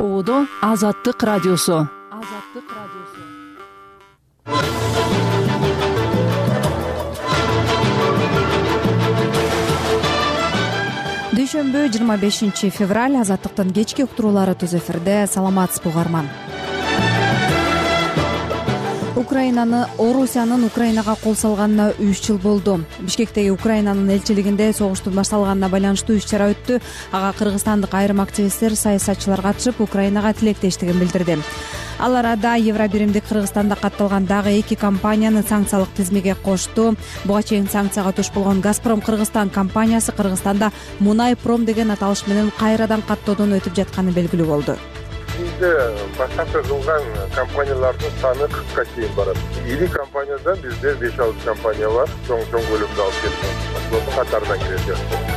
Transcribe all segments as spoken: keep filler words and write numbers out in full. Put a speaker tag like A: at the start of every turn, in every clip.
A: Оодо Азаттык радиосу. Азаттык радиосу. Дүйшөмбү жыйырма бешинчи февраль Азаттыктын кечки уктуруулары түз эфирде. Саламатсызбы угарман. Украинаны Орусиянын Украинага кол салганына үч жыл болду. Бишкектеги Украинанын элчилигинде согуштун башталганына байланыштуу иш-чара өттү. Ага кыргызстандык айрым активисттер, саясатчылар катышып, Украинага тилектештигин билдирди. Ал арада Евробиримдик Кыргызстанда катталган дагы эки компанияны санкциялык тизмеге кошту. Буга чейин санкцияга туш болгон Газпром Кыргызстан компаниясы Кыргызстанда Мунайпром деген аталыш менен кайрадан каттоодон өтүп жатканы белгилүү болду.
B: Бизде баштапкы кылган компаниялардын саны кыркка чейин барат. Ири компаниядан бизде беш алты компания бар. Чоң чоң көлөмдө алып келген. Катарына кирет.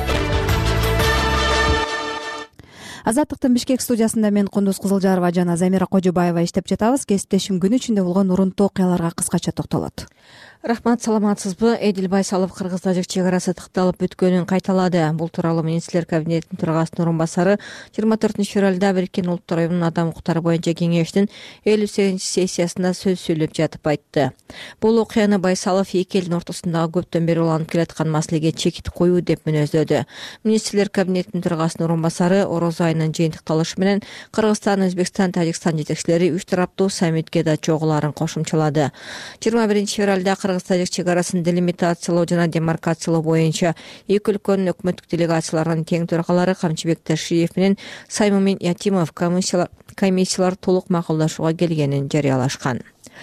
A: Азаттыктын Бишкек студиясында мен Кундуз Кызылжарова жана Замира Кожобаева иштеп жатабыз. Кесиптешим күн ичинде болгон урунтуу окуяларга кыскача токтолот.
C: Рахмат, саламатсызбы? Эдил Байсалов Кыргыз-тажик чек арасы тыкталып бүткөнүн кайталады. Бул тууралуу министрлер кабинетинин төрагасынын орун басары жыйырма төртүнчү февралда Бириккен Улуттар Уюмунун Адам укуктары боюнча кеңештин элүү сегизинчи сессиясында сөз сүйлөп жатып айтты. Бул окуяны Байсалов эки элдин ортосундагы көптөн бери уланып келаткан маселеге чекит коюу деп мүнөздөдү. Министрлер кабинетинин төрагасынын орун басары Орозо айынын жыйынтык талашы менен Кыргызстан, Өзбекстан, Тажикстан жетекчилери үч тараптуу саммитке да чогулаарын кошумчалады. жыйырма биринчи февралда Кыргыз-тажик чек арасын делимитациялоо жана демаркациялоо боюнча эки өлкөнүн өкмөттүк делегацияларынын тең төрагалары Камчыбек Ташиев менен Саймумин Ятимов комиссиялар толук макулдашууга келгенин жарыялашкан.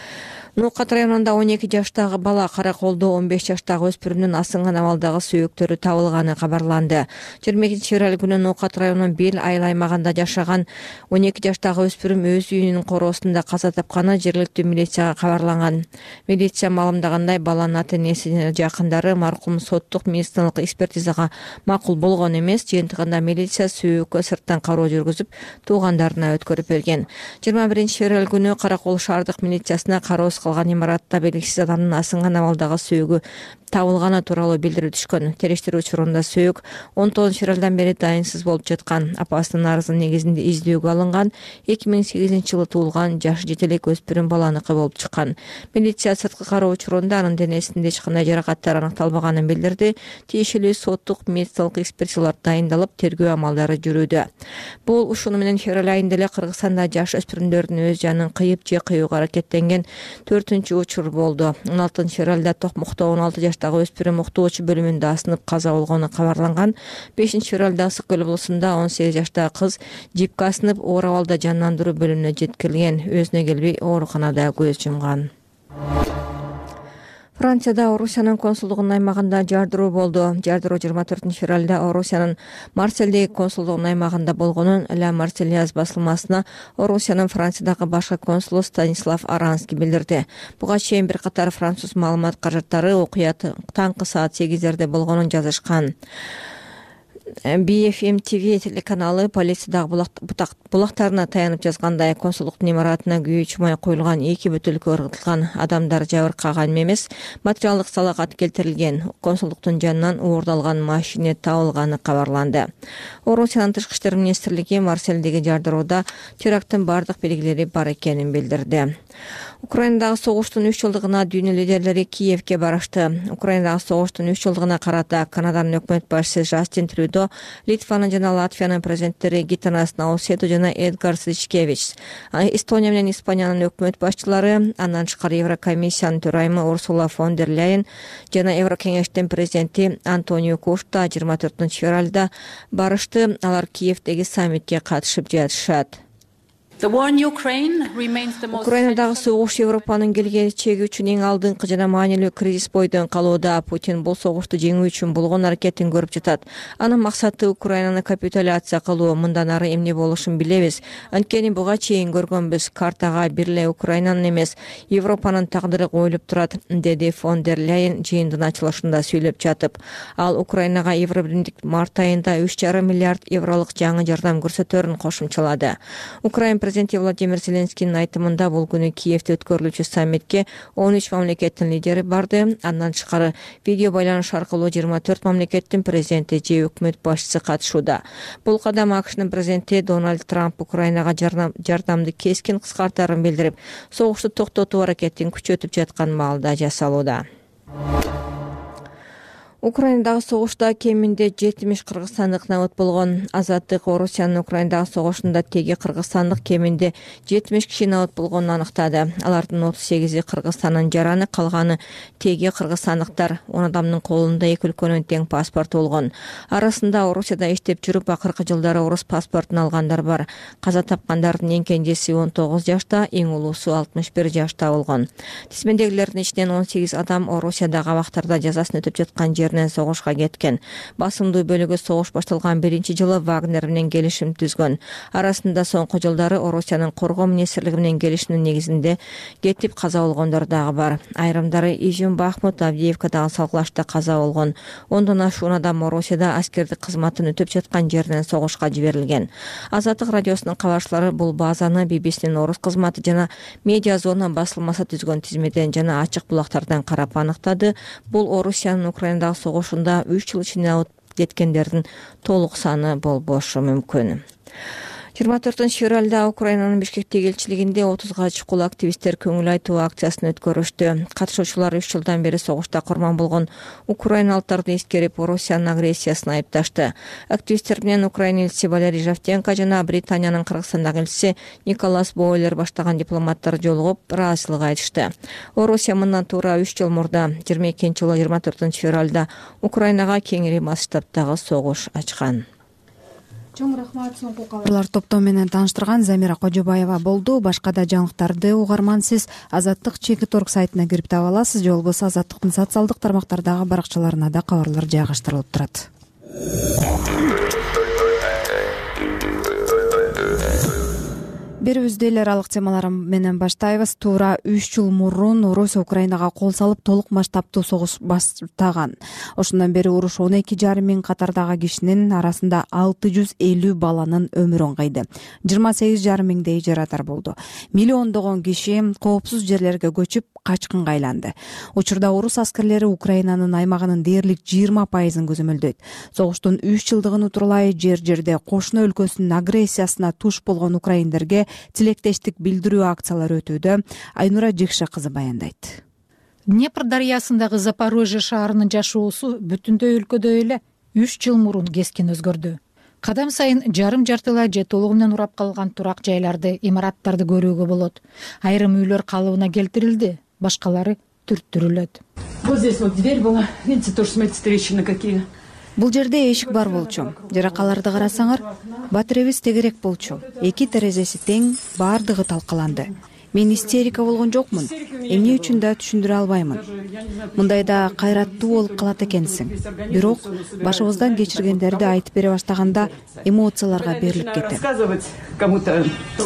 C: Ноокат районунда он эки жаштагы бала, Караколдо он беш жаштагы өспүрүмдүн асынган абалдагы сүйөктөрү табылганы кабарланды. жыйырма экинчи февраль күнү Ноокат районунун Бел айыл аймагында жашаган он эки жаштагы өспүрүм өз үйүнүн короосунда каза тапканы жергиликтүү милицияга кабарланган. Милиция маалымдагандай, баланын ата-энеси жана жакындары маркум соттук медициналык экспертизага макул болгон эмес. Жыйынтыгында милиция сүйөккө сырттан кароо жүргүзүп, туугандарына өткөрүп берген. жыйырма биринчи февраль күнү Каракол шаардык милициясына кароо калган имаратта белгисиз адамдын асынган абалдагы сүйөгү табылганы тууралуу билдирүү түшкөн. Териштирүү учурунда сүйөк он тогузунчу февралдан бери дайынсыз болуп жаткан. Апасынын арызынын негизинде издөөгө алынган эки миң сегизинчи жылы туулган жаш жетелек өспүрүм баланыкы болуп чыккан. Милиция сырткы кароо учурунда анын денесинде эч кандай жаракаттар аныкталбаганын билдирди. Тиешелүү соттук медициналык экспертизалар дайындалып, тергөө амалдары жүрүүдө. Бул ушуну менен февраль айында эле Кыргызстанда жаш өспүрүмдөрдүн өз жанын кыйып же кыюуга аракеттенген төртүнчү учур болду. он алтынчы февралда Токмокто он алты жаштагы өспүрүм уктоочу бөлүмүндө асынып каза болгону кабарланган. бешинчи февралда Ысык көл облусунда он сегиз жаштагы кыз жипке асынып оор абалда жандандыруу бөлүмүнө жеткирилген. Өзүнө келбей ооруканада көз жумган. Францияда Орусиянын консулдугунун аймагында жардыруу болду. Жардыруу жыйырма төртүнчү февралда Орусиянын Марсельдеги консулдугунун аймагында болгонун Ла Марсельяз басылмасына Орусиянын Франциядагы башкы консулу Станислав Аранский билдирди. Буга чейин бир катар француз маалымат каражаттары окуя таңкы саат сегиздерде болгонун жазышкан. би эф эм ти ви телеканалы полициядагы булактарына таянып жазгандай, консулдуктун имаратына күйүү чумай коюлган эки бөтөлкө ыргытылган, адамдар жабыркаган эмес, материалдык салакат келтирилген. Консулдуктун жанынан уурдалган машина табылганы кабарланды. Орусиянын тышкы иштер министрлиги Марсельдеги жардырууда теракттын бардык белгилери бар экенин билдирди. Украинадагы согуштун үч жылдыгына дүйнө лидерлери Киевке барышты. Украинадагы согуштун үч жылдыгына карата Канаданын өкмөт башчысы Жастин Трюдо, Литванын жана Латвиянын президенттери Гитанас Наусету жана Эдгар Сичкевич, Эстония менен Испаниянын өкмөт башчылары, андан тышкары Еврокомиссиянын төрайымы Урсула фон дер Ляйен жана Еврокеңештин президенти Антонио Кошта жыйырма төртүнчү февралда барышты. Алар Киевдеги саммитке катышып жатышат. Украинадагы согуш Европанын келечеги үчүн эң алдыңкы жана маанилүү кризис бойдон калууда. Путин бул согушту жеңүү үчүн болгон аракетин көрүп жатат. Анын максаты Украинаны капитуляция кылуу. Мындан ары эмне болушун билебиз. Анткени буга чейин көргөнбүз. Картага бир эле Украинанын эмес, Европанын тагдыры коюлуп турат, деди фон дер Ляйен жыйындын ачылышында сүйлөп жатып. Ал Украинага Евробиримдик март айында үч жарым миллиард евролук жаңы жардам көрсөтөрүн кошумчалады. Украин президенти Владимир Зеленскийдин айтымында бул күнү Киевде өткөрүлүүчү саммитке он үч мамлекеттин лидери барды. Андан тышкары видео байланыш аркылуу жыйырма төрт мамлекеттин президенти же өкмөт башчысы катышууда. Бул кадам АКШнын президенти Дональд Трамп Украинага жардамды кескин кыскартарын билдирип, согушту токтотуу аракетин күчөтүп жаткан маалда жасалууда. Украинадагы согушта кеминде жетимиш кыргызстандык набыт болгон. Азаттык Орусиянын Украинадагы согушунда теги кыргызстандык кеминде жетимиш киши набыт болгонун аныктады. Алардын отуз сегизи Кыргызстандын жараны, калганы теги кыргызстандыктар. он адамдын колунда эки өлкөнүн тең паспорту болгон. Арасында Орусияда иштеп жүрүп, акыркы жылдары орус паспортун алгандар бар. Каза тапкандардын эң кенжеси он тогуз жашта, эң улуусу алтымыш бир жашта болгон. Тизмедегилердин ичинен он сегиз адам Орусиядагы абактарда жазасын өтүп жаткан жер согушка кеткен. Басымдуу бөлүгү согуш башталган биринчи жылы Вагнер менен келишим түзгөн. Арасында соңку жылдары Орусиянын коргоо министрлиги менен келишимдин негизинде кетип каза болгондор дагы бар. Айрымдары Изюм, Бахмут, Авдеевкадагы салгылашта каза болгон. Ондон ашуун адам Орусияда аскердик кызматын өтүп жаткан жеринен согушка жиберилген. Азаттык радиосунун кабарчылары бул базаны би би синин орус кызматы жана медиа зона басылмасы түзгөн тизмеден жана ачык булактардан карап аныктады. Бул Орусиянын Украинадагы согушунда үч жыл ичинде алып кеткендердин толук саны болбошу мүмкүн. жыйырма төртүнчү февралда Украинанын Бишкектеги элчилигинде отузга чукул активисттер көңүл айтуу акциясын өткөрүштү. Катышуучулар үч жылдан бери согушта курман болгон украиналыктарды эскерип, Орусиянын агрессиясын айыпташты. Активисттер менен Украина элчиси Валерий Жавтенко жана Британиянын Кыргызстандагы элчиси Николас Бойлер баштаган дипломаттар жолугуп, ыраазычылык айтышты. Орусия мындан туура үч жыл мурда жыйырма экинчи жылы жыйырма төртүнчү февралда Украинага кеңири масштабтагы согуш ачкан.
A: Чоң рахмат. Соңку кабарлар топтоо менен тааныштырган Замира Кожобаева болду. Башка да жаңылыктарды угарман сиз Азаттык чекит орг сайтына кирип таба аласыз. Же болбосо Азаттыктын социалдык тармактардагы баракчаларына да кабарлар жайгаштырылып турат. Берүүбүздү эл аралык темалар менен баштайбыз. Туура үч жыл мурун Орусия Украинага кол салып, толук масштабтуу согуш баштаган. Ошондон бери уруш он эки жарым миң катардагы кишинин арасында алты жүз элүү баланын өмүрүн кыйды. жыйырма сегиз жарым миңдей жарадар болду. Миллиондогон киши коопсуз жерлерге көчүп, качкынга айланды. Учурда орус аскерлери Украинанын аймагынын дээрлик жыйырма пайызын көзөмөлдөйт. Согуштун үч жылдыгын утурлай жер-жерде кошуна өлкөсүнүн агрессиясына туш болгон украиндерге тилектештик билдирүү акциялары өтүүдө. Айнура Жекше кызы баяндайт.
D: Днепр дарыясындагы Запорожье шаарынын жашоосу бүтүндөй өлкөдө эле үч жыл мурун кескин өзгөрдү. Кадам сайын жарым жартылай же толугу менен урап калган турак жайларды, имараттарды көрүүгө болот. Айрым үйлөр калыбына келтирилди, башкалары түрттүрүлөт.
E: Вот здесь вот дверь была, видите, тоже смотрите, трещины какие.
A: Бул жерде эшик бар болчу. Жаракаларды карасаңар, батиребиз тегерек болчу. Эки терезеси тең, баардыгы талкаланды. Мен истерика болгон жокмун. Эмне үчүн да түшүндүрө албаймын. Мындайда кайраттуу болуп калат экенсиң. Бирок башыбыздан кечиргендерди айтып бере баштаганда эмоцияларга берилип кетем.
E: Рассказывать кому-то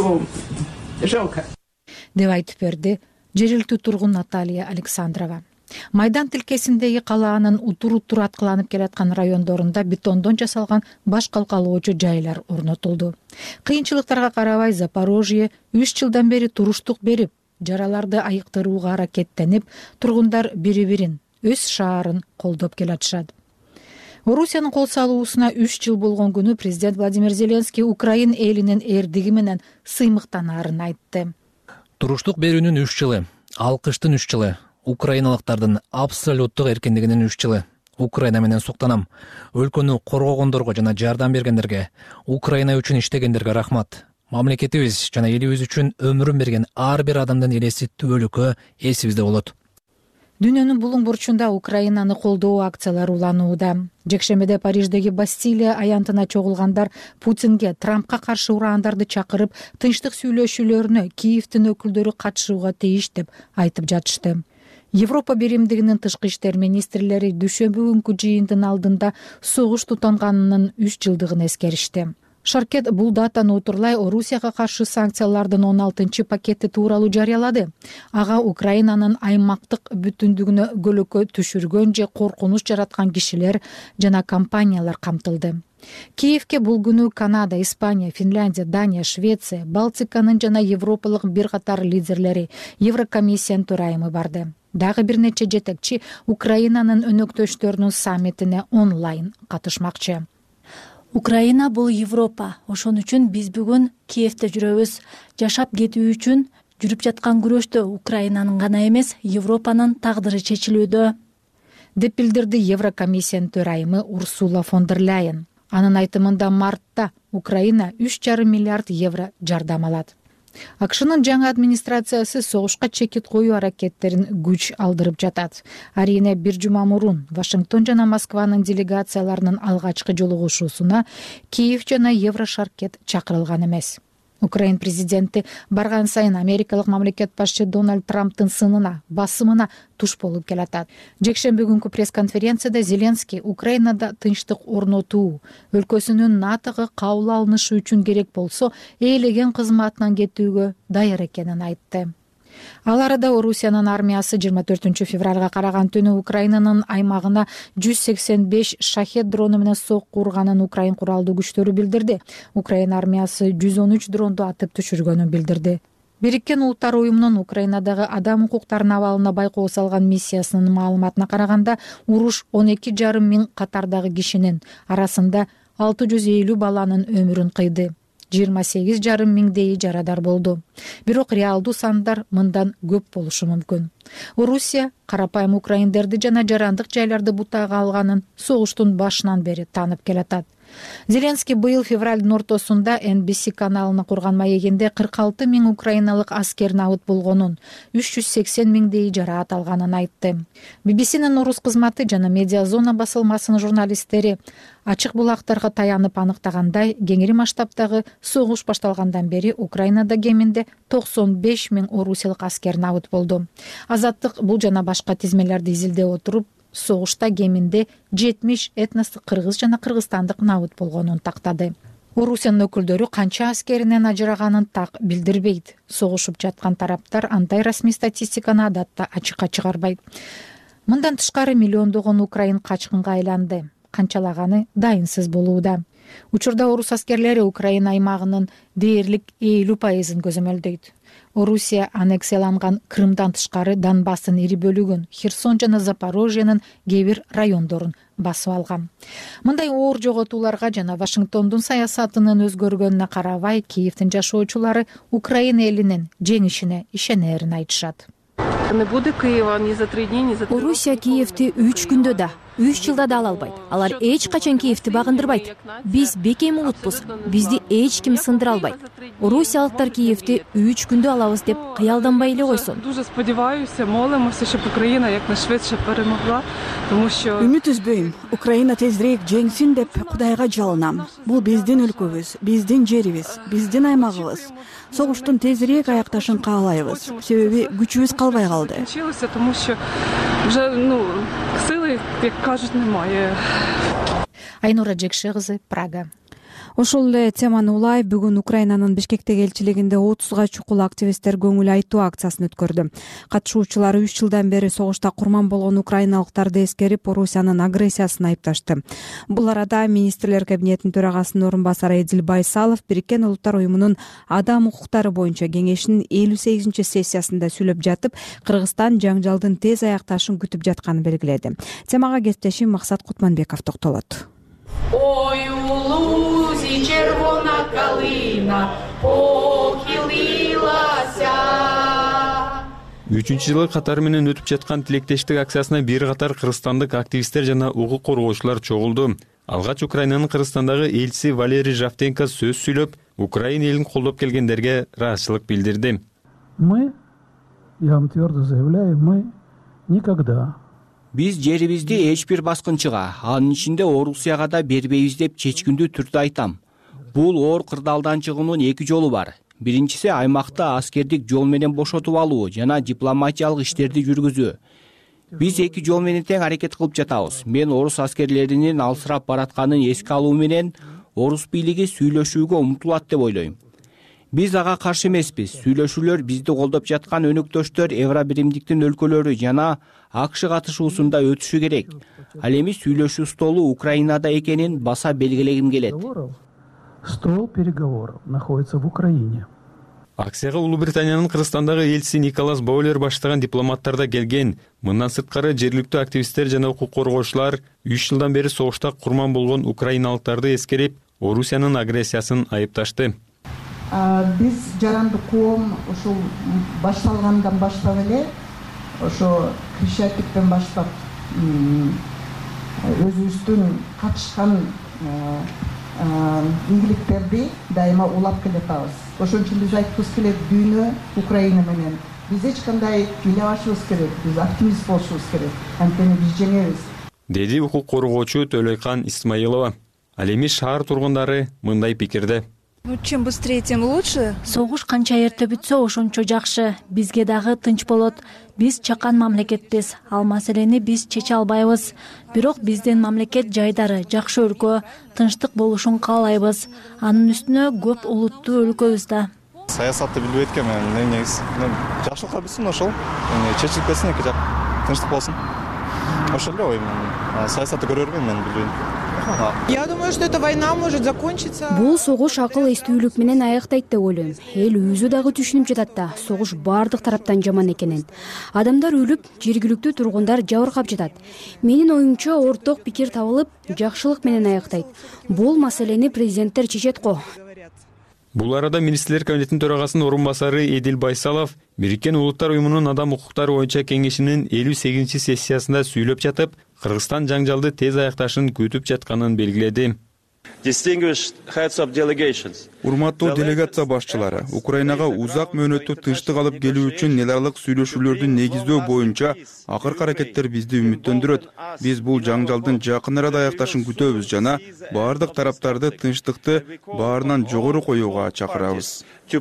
E: жалко.
D: Деп айтып берди жергиликтүү тургун Наталья Александрова. Майдан тилкесиндеги калаанын утур-утур аткыланып келаткан райондорунда бетондон жасалган баш калкалоочу жайлар орнотулду. Кыйынчылыктарга карабай Запорожье үч жылдан бери туруштук берип, жараларды айыктырууга аракеттенип, тургундар бири-бирин, өз шаарын колдоп келатышат. Орусиянын кол салуусуна үч жыл болгон күнү президент Владимир Зеленский Украин элинин эрдиги менен сыймыктанаарын айтты.
F: Туруштук берүүнүн үч жылы, алкыштын үч жылы, украиналыктардын абсолюттук эркиндигинин үч жылы. Украина менен суктанам. Өлкөнү коргогондорго жана жардам бергендерге, Украина үчүн иштегендерге рахмат. Мамлекетибиз жана элибиз үчүн өмүрүн берген ар бир адамдын элеси түбөлүккө эсибизде болот.
D: Дүйнөнүн булуң бурчунда Украинаны колдоо акциялары уланууда. Жекшембиде Париждеги Бастилия аянтына чогулгандар Путинге Трампка каршы ураандарды чакырып, тынчтык сүйлөшүүлөрүнө Киевдин өкүлдөрү катышууга тийиш деп айтып жатышты. Европа биримдигинин тышкы иштер министрлери дүйшөмбү күнкү жыйындын алдында согуш тутанганынын үч жылдыгын эскеришти. Шаркет бул датаны утурлай Орусияга каршы санкциялардын он алтынчы пакети тууралуу жарыялады. Ага Украинанын аймактык бүтүндүгүнө көлөкө түшүргөн же коркунуч жараткан кишилер жана компаниялар камтылды. Киевке бул күнү Канада, Испания, Финляндия, Дания, Швеция, Балтиканын жана европалык бир катар лидерлери, Еврокомиссиянын төрайымы барды. Дагы бир нече жетекчи Украинанын өнөктөштөрүнүн саммитине онлайн катышмакчы.
G: Украина бул Европа. Ошон үчүн биз бүгүн Киевте жүрөбүз. Жашап кетүү үчүн жүрүп жаткан күрөштө Украинанын гана эмес, Европанын тагдыры чечилүүдө, деп билдирди Еврокомиссиянын төрайымы Урсула фон дер Ляйен. Анын айтымында мартта Украина үч жарым миллиард евро жардам алат. АКШнын жаңы администрациясы согушка чекит коюу аракеттерин күч алдырып жатат. Арине бир жума мурун Вашингтон жана Москванын делегацияларынын алгачкы жолугушуусуна Киев жана Еврошаркет чакырылган эмес. Украин президенти барган сайын америкалык мамлекет башчы Дональд Трамптын сынына, басымына туш болуп келатат. Жекшемби күнкү пресс-конференцияда Зеленский Украинада тынчтык орнотуу, өлкөсүнүн НАТОго кабыл алынышы үчүн керек болсо, ээлеген кызматынан кетүүгө даяр экенин айтты. Ал арада Орусиянын армиясы жыйырма төртүнчү февралга караган түнү Украинанын аймагына жүз сексен беш шахет дрону менен сокку урганын Украин куралдуу күчтөрү билдирди. Украин армиясы жүз он үч дронду атып түшүргөнүн билдирди. Бириккен Улуттар уюмунун Украинадагы адам укуктарынын абалына байкоо салган миссиясынын маалыматына караганда, уруш он эки жарым миң катардагы кишинин арасында алты жүз элүү баланын өмүрүн кыйды. жыйырма сегиз жарым миңдейи жарадар болду. Бирок реалдуу сандар мындан көп болушу мүмкүн. Орусия карапайым украиндерди жана жарандык жайларды бутага алганын согуштун башынан бери таанып келатат. Зеленский быйыл февралдын ортосунда Эн Би Си каналына курган маегинде кырк алты миң украиналык аскер набыт болгонун, үч жүз сексен миңдейи жараат алганын айтты. Би Би Синин орус кызматы жана Медиа Зона басылмасынын журналисттери ачык булактарга таянып аныктагандай, кеңири масштабтагы согуш башталгандан бери Украинада кеминде токсон беш миң орусиялык аскер набыт болду. Азаттык бул жана башка тизмелерди изилдеп отуруп, согушта кеминде жетимиш этностук кыргыз жана кыргызстандык набыт болгонун тактады. Орусиянын өкүлдөрү канча аскеринен ажыраганын так билдирбейт. Согушуп жаткан тараптар андай расмий статистиканы адатта ачыкка чыгарбайт. Мындан тышкары миллиондогон украин качкынга айланды. Канчалаганы дайынсыз болууда. Учурда орус аскерлери Украина аймагынын дээрлик элүү пайызын көзөмөлдөйт. Орусия аннексияланган Крымдан тышкары Донбасстын ири бөлүгүн, Херсон жана Запорожьенын кээ бир райондорун басып алган. Мындай оор жоготууларга жана Вашингтондун саясатынын өзгөргөнүнө карабай, Киевдин жашоочулары Украина элинин жеңишине ишенерин айтышат. Орусия Киевти үч күндө да, үч жылда да ала албайт. Алар эч качан Киевти багындырбайт. Биз бекем улутпуз. Бизди эч ким сындыра албайт. Орусиялыктар Киевти үч күндө алабыз деп кыялданбай эле койсун.
H: Үмүт үзбөйм. Украина тезирээк жеңсин деп Кудайга жалынам. Бул биздин өлкөбүз, биздин жерибиз, биздин аймагыбыз. Согуштун тезирээк аякташын каалайбыз. Себеби күчүбүз калбай калды.
D: Айнура Жекше кызы, Прага.
A: Ошол эле теманы улай бүгүн Украинанын Бишкектеги элчилигинде отузга чукул активисттер көңүл айтуу акциясын өткөрдү. Катышуучулар үч жылдан бери согушта курман болгон украиналыктарды эскерип, Орусиянын агрессиясын айыпташты. Бул арада министрлер кабинетинин төрагасынын орун басары Эдил Байсалов Бириккен Улуттар уюмунун адам укуктары боюнча кеңешинин элүү сегизинчи сессиясында сүйлөп жатып, Кыргызстан жаңжалдын тез аякташын күтүп жатканын белгиледи. Темага кесиптешим Максат Кутманбеков токтолот.
I: Ой, у лузі червона калина похилилася.
J: үчүнчү жылы катары менен өтүп жаткан тилектештик акциясына бир катар кыргызстандык активисттер жана укук коргоочулар чогулду. Алгач Украинанын Кыргызстандагы элчиси Валерий Жавтенко сөз сүйлөп, Украина элин колдоп келгендерге ыраазычылык билдирди.
K: Мы, я вам твердо заявляю, мы никогда
L: Биз жерибизди эч бир баскынчыга, анын ичинде Орусияга да бербейбиз деп чечкиндүү түрдө айтам. Бул оор кырдаалдан чыгуунун эки жолу бар. Биринчиси аймакта аскердик жол менен бошотуп алуу жана дипломатиялык иштерди жүргүзүү. Биз эки жол менен тең аракет кылып жатабыз. Мен орус аскерлеринин алсырап баратканын эске алуу менен орус бийлиги сүйлөшүүгө умтулат деп ойлойм. Биз ага каршы эмеспиз. Сүйлөшүүлөр бизди колдоп жаткан өнөктөштөр Евробиримдиктин өлкөлөрү жана АКШ катышуусунда өтүшү керек. Ал эми сүйлөшүү столу Украинада экенин баса белгилегим келет.
K: Стол переговоров находится в Украине.
J: Акцияга Улуу Британиянын Кыргызстандагы элчиси Николас Боулер баштаган дипломаттар да келген. Мындан сырткары жергиликтүү активисттер жана укук коргоочулар үч жылдан бери согушта курман болгон украиналыктарды эскерип, Орусиянын агрессиясын айыпташты.
M: Биз жарандык коом ушул башталгандан баштап эле ошо Крещатиктен баштап өзүбүздүн катышкан ийгиликтерди дайыма улап келатабыз. Ошон үчүн биз айткыбыз келет, дүйнө Украина менен. Биз эч кандай ыйлабашыбыз керек, биз оптимист болушубуз керек. Анткени биз жеңебиз.
J: Деди укук коргоочу Төлөйкан Исмаилова. Ал эми шаар тургундары мындай пикирде.
A: Ну, чем быстрее, тем лучше.
G: Согуш канча эрте бүтсө, ошончо жакшы. Бизге дагы тынч болот. Биз чакан мамлекетпиз. Ал маселени биз чече албайбыз. Бирок биздин мамлекет жайдары, жакшы өлкө, тынчтык болушун каалайбыз. Анын үстүнө көп улуттуу өлкөбүз да.
N: Саясатты билбейт экенм, мен негизи. Жакшылыкка бүтсүн ошол. Чечилип кетсин эки жак. Тынчтык болсун. Ошол эле оюм. Саясатты көрө бербейм мен, билбейм.
O: Я думаю, что эта война может закончиться.
P: Бул согуш акыл эстүүлүк менен аяктайт деп ойлойм. Эл өзү дагы түшүнүп жатат да, согуш бардык тараптан жаман экенин. Адамдар өлүп, жергиликтүү тургундар жабыркап жатат. Менин оюмча орток пикир табылып, жакшылык менен аяктайт. Бул маселени президенттер чечет го.
J: Бул арада Министрлер кабинетинин төрагасынын орун басары Эдил Байсалов Бириккен Улуттар уюмунун адам укуктары боюнча кеңешинин элүү сегизинчи сессиясында сүйлөп жатып, Кыргызстан жаңжалды тез аякташын күтүп жатканын белгиледи.
Q: Урматтуу делегация башчылары, Украинага узак мөөнөттүү тынчтык алып келүү үчүн эл аралык сүйлөшүүлөрдү негиздөө боюнча акыркы аракеттер бизди үмүттөндүрөт. Биз бул жаңжалдын жакын арада аякташын күтөбүз жана бардык тараптарды тынчтыкты баарынан жогору коюуга чакырабыз.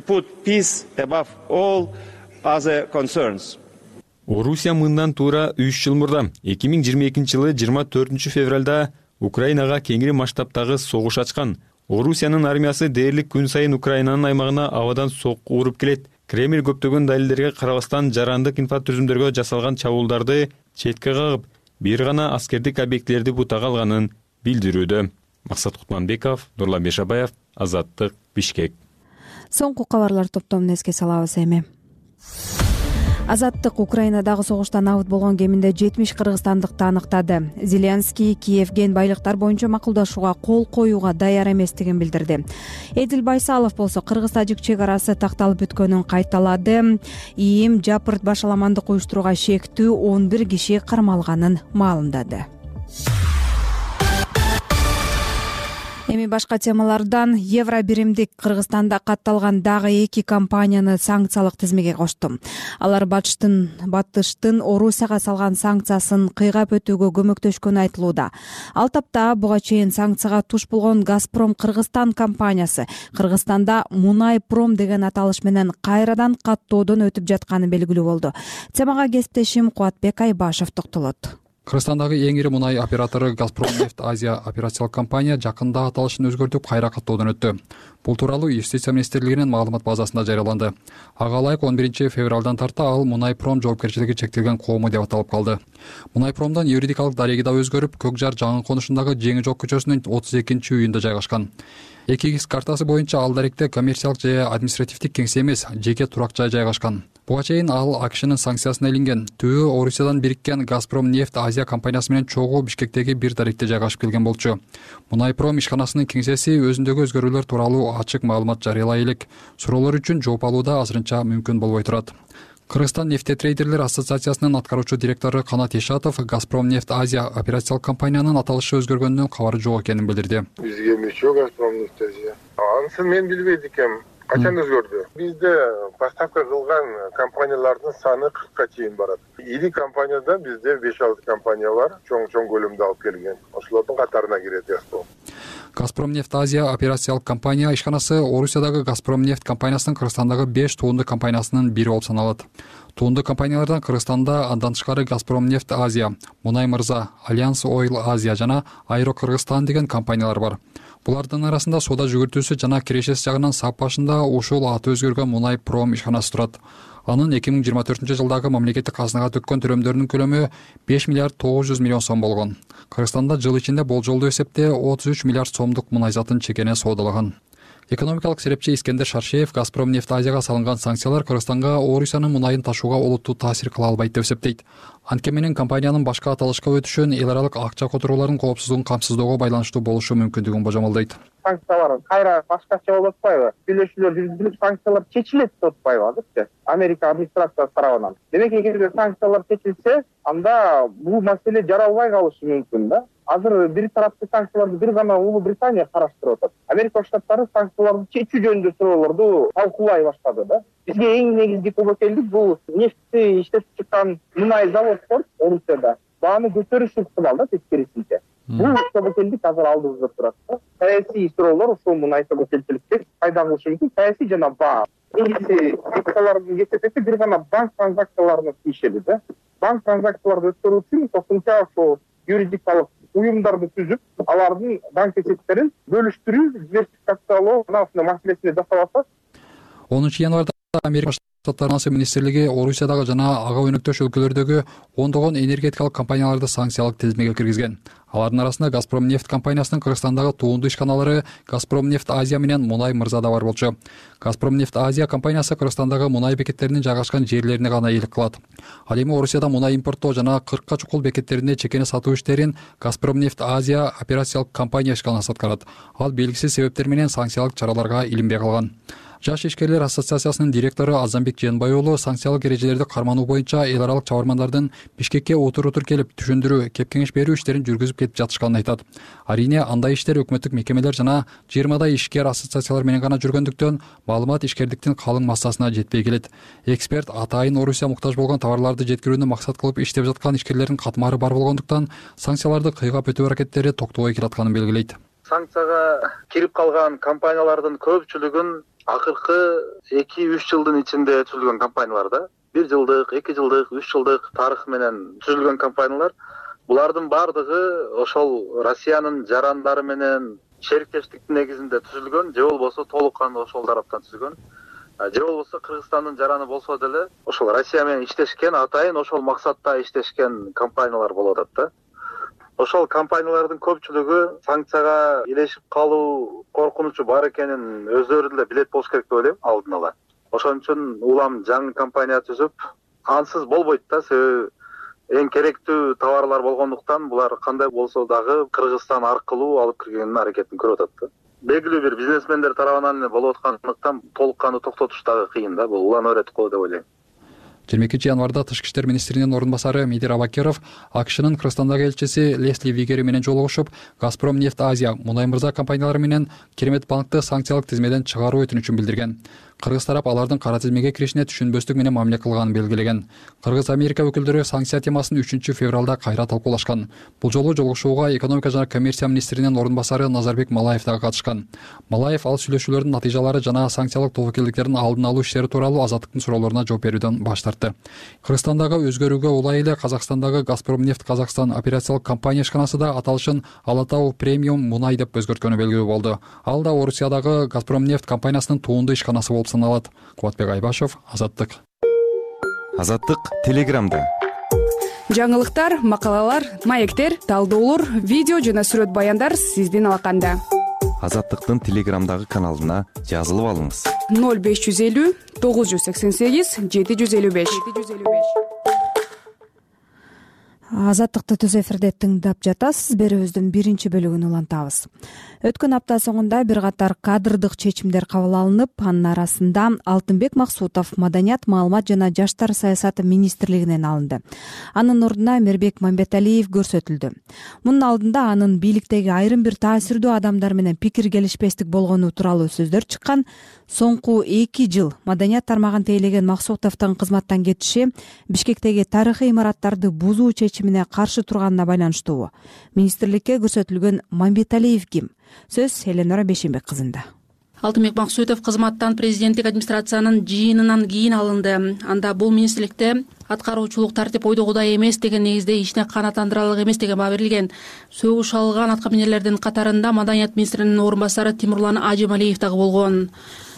J: Орусия мындан туура үч жыл мурда эки миң жыйырма экинчи жылы жыйырма төртүнчү февралда Украинага кеңири масштабтагы согуш ачкан. Орусиянын армиясы дээрлик күн сайын Украинанын аймагына абадан сокку уруп келет. Кремль көптөгөн далилдерге карабастан жарандык инфратүзүмдөргө жасалган чабуулдарды четке кагып, бир гана аскердик объектилерди бутага алганын билдирүүдө. Максат Кутманбеков, Нурлан Бешабаев, Азаттык, Бишкек.
A: Соңку кабарлар топтомун эске салабыз эми. Азаттык Украинадагы согуштан абыт болгон кеминде жетимиш кыргызстандыкты аныктады. Зеленский Киевген байлыктар боюнча макулдашууга кол коюуга даяр эместигин билдирди. Эдил Байсалов болсо кыргыз-тажик чек арасы такталып бүткөнүн кайталады. ИИМ жапырт башаламандык уюштурууга шектүү он бир киши кармалганын маалымдады. Эми башка темалардан евро биримдик Кыргызстанда катталган дагы эки компанияны санкциялык тизмеге кошту. Алар батыштын батыштын Орусияга салган санкциясын кыйгап өтүүгө көмөктөшкөнү айтылууда. Ал тапта буга чейин санкцияга туш болгон Газпром Кыргызстан компаниясы Кыргызстанда Мунай Пром деген аталыш менен кайрадан каттоодон өтүп жатканы белгилүү болду. Темага кесиптешим Кубатбек Айбашев токтолот.
R: Кыргызстандагы эң ири мунай оператору Газпромнефть Азия операциялык компания жакында аталышын өзгөртүп кайра каттоодон өттү. Бул тууралуу Юстиция министрлигинин маалымат базасында жарыяланды. Ага ылайык он биринчи февралдан тарта ал Мунай Пром жоопкерчилиги чектелген коому деп аталып калды. Мунай Промдон юридикалык дареги да өзгөрүп, Көк жар жаңы конушундагы Жеңи жок көчөсүнүн отуз экинчи үйүндө жайгашкан. эки икс картасы боюнча ал даректе коммерциялык же административдик кеңсе эмес, жеке турак жай жайгашкан. Буга чейин ал АКШнын санкциясына илинген. Түбү Орусиядан Бириккен Газпромнефть Азия компаниясы менен чогуу Бишкектеги бир даректе жайгашып келген болчу. Мунай Пром ишканасынын кеңсеси өзүндөгү өзгөрүүлөр тууралуу ачык маалымат жарыялай элек. Суроолор үчүн жооп алууда азырынча мүмкүн болбой турат. Кыргызстан нефтетрейдерлер ассоциациясынын аткаруучу директору Канат Ишатов Газпромнефть Азия операциялык компаниянын аталышы өзгөргөнүнөн кабары жок экенин билдирди.
B: Бизге мүчө Газпромнефть Азия. Анысын мен билбейт экенмин. Качан өзгөрдү? Бизде поставка кылган компаниялардын саны кыркка чейин барат. Ири компаниядан бизде беш алты компания бар, чоң-чоң көлөмдө алып келген. Ошолордун катарына кирет Газпром.
R: Газпромнефть Азия операциялык компания ишканасы Орусиядагы Газпромнефть компаниясынын Кыргызстандагы беш туунду компаниясынын бири болуп саналат. Туунду компаниялардан Кыргызстанда андан тышкары Газпромнефть Азия, Мунай Мырза, Альянс Ойл Азия жана Аэро Кыргызстан деген компаниялар бар. Булардын арасында соода жүгүртүүсү жана кирешеси жагынан сап башында ушул аты өзгөргөн Мунай Пром ишканасы турат. Анын эки миң жыйырма төртүнчү жылдагы мамлекеттик казынага төккөн төлөмдөрүнүн көлөмү беш миллиард тогуз жүз миллион сом болгон. Кыргызстанда жыл ичинде болжолдуу эсепте отуз үч миллиард сомдук мунай затын чекене соодалаган. Экономикалык серепчи Искендер Шаршеев Газпромнефть Азияга салынган санкциялар Кыргызстанга Орусиянын мунайын ташууга олуттуу таасир кыла албайт деп эсептейт. Анткени менен компаниянын башка аталышка өтүшүн эл аралык акча которуулардын коопсуздугун камсыздоого байланыштуу болушу мүмкүндүгүн божомолдойт.
S: Санкциялар кайра башкача болуп атпайбы? Сүйлөшүүлөр жүргүзүлүп, санкциялар чечилет деп атпайбы азырчы? Америка администрациясы тарабынан. Демек, эгерде санкциялар чечилсе, анда бул маселе жаралбай калышы мүмкүн да. Азыр бир тараптуу санкцияларды бир гана Улуу Британия караштырып атат. Америка Штаттары санкцияларды чечүү жөнүндө суроолорду талкуулай баштады да. Бизге эң негизги тобокелдик бул нефтти иштетип чыккан мунай заводдор Орусияда бааны көтөрүш ыктымал да, тескерисинче. Бул тобокелдик азыр алдыбызда турат да. Саясий суроолор ушул мунай тобокелчиликти пайда кылышы мүмкүн, саясий жана баа. Негизи санкциялардын кесепети бир гана банк транзакцияларына тийишели да. Банк транзакцияларды өткөрүү үчүн кошумча ошол юридикалык уюмдарды түзүп, алардын банк эсептерин бөлүштүрүү, диверсификациялоо маселесине жасап атат.
R: онунчу январда Америка Штаттарынын министрлиги Орусиядагы жана ага өнөктөш өлкөлөрдөгү ондогон энергетикалык компанияларды санкциялык тизмеге киргизген. Алардын арасында Газпромнефть компаниясынын Кыргызстандагы туунду ишканалары Газпромнефть Азия менен Мунай Мырза да бар болчу. Газпромнефть Азия компаниясы Кыргызстандагы мунай бекеттеринин жайгашкан жерлерине ганаээлик кылат. Ал эми Орусияда мунай импорттоо жана кыркка чукул бекеттерине чекене сатуу иштерин Газпромнефть Азия операциялык компания ишканасы аткарат. Ал белгисиз себептер менен санкциялык чараларга илинбей калган. Жаш ишкерлер ассоциациясынын директору Азамбек Жээнбай уулу санкциялык эрежелерди кармануу боюнча эл аралык чабармандардын Бишкекке отур-отур келип түшүндүрүү, кепкеңеш берүү иштерин жүргүзүп кетип жатышканын айтат. Арийне андай иштер өкмөттүк мекемелер жана жыйырмадай ишкер ассоциациялар менен гана жүргөндүктөн маалымат ишкердиктин калың массасына жетпей келет. Эксперт атайын Орусия муктаж болгон товарларды жеткирүүнү максат кылып иштеп жаткан ишкерлердин катмары бар болгондуктан санкцияларды кыйгап өтүү аракеттери токтобой келатканын белгилейт.
T: Санкцияга кирип калган компаниялардын көпчүлүгүн акыркы эки үч жылдын ичинде түзүлгөн компаниялар да. бир жылдык, эки жылдык, үч жылдык тарых менен түзүлгөн компаниялар. Булардын бардыгы ошол Россиянын жарандары менен шериктештиктин негизинде түзүлгөн, же болбосо толук кандуу ошол тараптан түзүлгөн. Же болбосо Кыргызстандын жараны болсо деле ошол Россия менен иштешкен, атайын ошол максатта иштешкен компаниялар болуп атат да. Ошол компаниялардын көпчүлүгү санкцияга илешип калуу коркунучу бар экенин өздөрү деле билет болуш керек деп ойлойм алдын ала. Ошон үчүн улам жаңы компания түзүп, ансыз болбойт да, себеби эң керектүү товарлар болгондуктан булар кандай болсо дагы Кыргызстан аркылуу алып киргенин аракетин көрүп атат да. Белгилүү бир бизнесмендер тарабынан эле болуп аткандыктан толук кандуу токтотуш дагы кыйын да, бул улан өретип калуу деп ойлойм.
R: жыйырма экинчи январда Тышкы иштер министринин орун басары Мидир Абакеров АКШнын Кыргызстандагы элчиси Лесли Вигери менен жолугушуп, Газпромнефть Азия, Мунай Мырза компаниялары менен Керемет банкты санкциялык тизмеден чыгаруу өтүнүчүн билдирген. Кыргыз тарап алардын кара тизмеге киришине түшүнбөстүк менен мамиле кылганын белгилеген. Кыргыз Америка өкүлдөрү санкция темасын үчүнчү февралда кайра талкуулашкан. Бул жолу жолугушууга экономика жана коммерция министринин орун басары Назарбек Малаев дагы катышкан. Малаев ал сүйлөшүүлөрдүн натыйжалары жана санкциялык тобокелдиктердин алдын алуу иштери тууралуу Азаттыктын суроолоруна жооп берүүдөн баш тартты. Кыргызстандагы өзгөрүүгө улай эле Казакстандагы Газпромнефть Казакстан операциялык компания ишканасы да аталышын Ала Тау премиум мунай деп өзгөрткөнү белгилүү болду. Ал да Орусиядагы Газпромнефть компаниясынын туунду ишканасы болуп саналат. Кубатбек Айбашев, Азаттык.
U: Азаттык Телеграмда.
V: Жаңылыктар, макалалар, маектер, талдоолор, видео жана сүрөт баяндар сиздин алаканда.
U: Азаттыктын Телеграмдагы каналына жазылып алыңыз.
V: ноль беш жүз элүү тогуз жүз сексен сегиз жети жүз элүү беш.
A: Азаттыкты түз эфирде тыңдап жатасыз. Берүүбүздүн биринчи бөлүгүн улантабыз. Өткөн апта соңунда бир катар кадрдык чечимдер кабыл алынып, анын арасында Алтынбек Максутов Маданият, маалымат жана жаштар саясаты министрлигинен алынды. Анын ордуна Мирбек Мамбеталиев көрсөтүлдү. Мунун алдында анын бийликтеги айрым бир таасирдүү адамдар менен пикир келишпестик болгону тууралуу сөздөр чыккан. Соңку эки жыл Маданият тармагын тейлеген Максутовдун кызматтан кетиши Бишкектеги тарыхый имараттарды бузуу чечимине каршы турганына байланыштуу. Министрликке көрсөтүлгөн Мамбеталиев ким? Сөз Эленора Бешенбек кызында.
W: Алтынбек Максутов кызматтан президенттик администрациянын жыйынынан кийин алынды. Анда бул министрликте аткаруучулук тартип ойдогудай эмес деген негизде ишине канааттандырарлык эмес деген баа берилген. Сөгүш алган аткаминерлердин катарында Маданият министринин орун басары Тимурлан Ажималиев дагы болгон.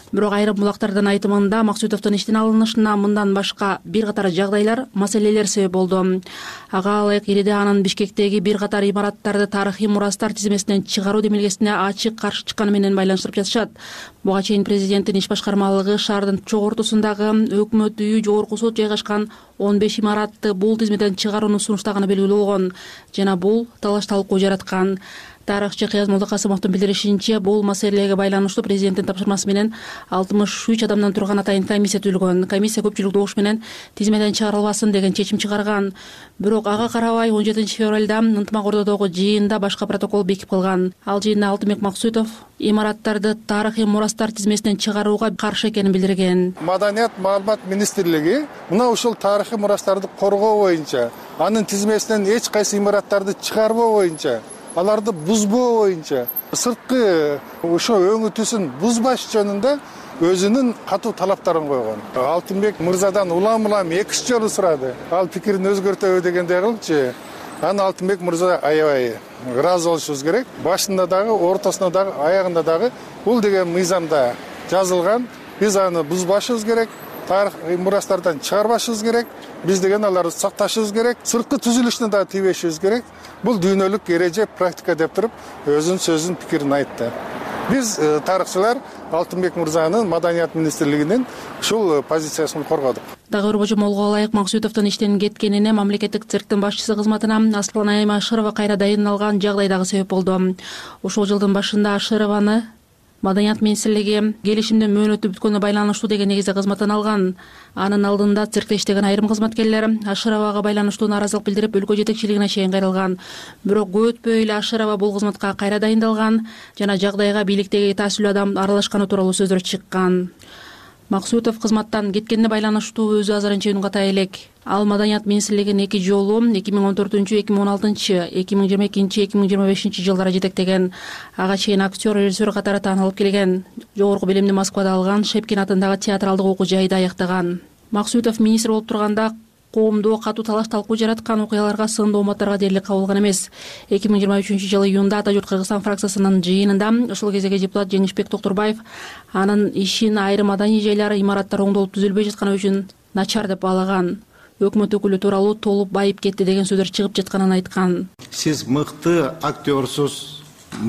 W: бирок айрым булактардын айтымында Максутовдун иштен алынышына мындан башка бир катар жагдайлар, маселелер себеп болду. Ага ылайык ириде анын Бишкектеги бир катар имараттарды тарыхый мурастар тизмесинен чыгаруу демилгесине ачык каршы чыкканы менен байланыштырып жатышат. Буга чейин президенттин иш башкармалыгы шаардын чок ортосундагы өкмөт үйү, жогорку сот жайгашкан он беш имаратты бул тизмеден чыгарууну сунуштаганы белгилүү болгон жана бул талаш талкуу жараткан. Тарыхчы Кыяз Молдокасымовдун билдиришинче, бул маселеге байланыштуу президенттин тапшырмасы менен алтымыш үч адамдан турган атайын комиссия түзүлгөн. Комиссия көпчүлүк добуш менен тизмеден чыгарылбасын деген чечим чыгарган. Бирок ага карабай он жетинчи февралда ынтымак ордодогу жыйында башка протокол бекип калган. Ал жыйында Алтынбек Максутов имараттарды тарыхый мурастар тизмесинен чыгарууга каршы экенин билдирген.
C: Маданият маалымат министрлиги мына ушул тарыхый мурастарды коргоо боюнча, анын тизмесинен эч кайсы имараттарды чыгарбоо боюнча, аларды бузбоо боюнча, сырткы ошо өңү түсүн бузбаш жөнүндө өзүнүн катуу талаптарын койгон. Алтынбек мырзадан улам-улам эки үч жолу сурады. Ал пикирин өзгөртөбү дегендей кылчы. Аны Алтынбек мырза аябай ыраазы болушубуз керек. Башында дагы, ортосунда дагы, аягында дагы бул деген мыйзамда жазылган. Биз аны бузбашыбыз керек. Тарыхый мурастардан чыгарбашыбыз керек. Биз деген аларды сакташыбыз керек. Сырткы түзүлүшүнө дагы тийбешибиз керек. Бул дүйнөлүк эреже, практика деп туруп өзүнүн сөзүн, пикирин айтты. Биз тарыхчылар Алтынбек мырзанын Маданият министрлигинин ушул позициясын коргодук. Дагы
W: бир божомолго ылайык Максутовдун иштен кеткенине мамлекеттик цирктин башчысы кызматына Асланайым Ашырова кайра дайындалган жагдай дагы себеп болду. Ушул жылдын башында Ашырованы Маданият министрлиги келишимдин мөөнөтү бүткөнүнө байланыштуу деген негизде кызматтан алган. Анын алдында циркте иштеген айрым кызматкерлер Ашыровага байланыштуу нааразылык билдирип, өлкө жетекчилигине чейин кайрылган. Бирок көп өтпөй эле Ашырова бул кызматка кайра дайындалган жана жагдайга бийликтеги таасилүү адам аралашканы тууралуу сөздөр чыккан. Максутов кызматтан кеткенине байланыштуу өзү азырынча үн ката элек. Ал Маданият министрлигин эки жолу эки миң он төртүнчү, эки миң он алтынчы, эки миң жыйырма экинчи, эки миң жыйырма бешинчи жылдары жетектеген. Ага чейин актер, режиссер катары таанылып келген. Жогорку билимди Москвада алган, Шепкин атындагы театралдык окуу жайда аяктаган. Максутов министр болуп турганда коомдо катуу талаш талкуу жараткан окуяларга, сындуу уматтарга дээрлик кабылган эмес. эки миң жыйырма үчүнчү жылы июнда Ата журт Кыргызстан фракциясынын жыйынында ушул кездеги депутат Жеңишбек Токтурбаев анын ишин айрым маданий жайлар, имараттар оңдолуп түзүлбөй жатканы үчүн начар деп баалаган. Өкмөт өкүлү тууралуу толуп байып кетти деген сөздөр чыгып жатканын айткан.
E: Сиз мыкты актерсуз,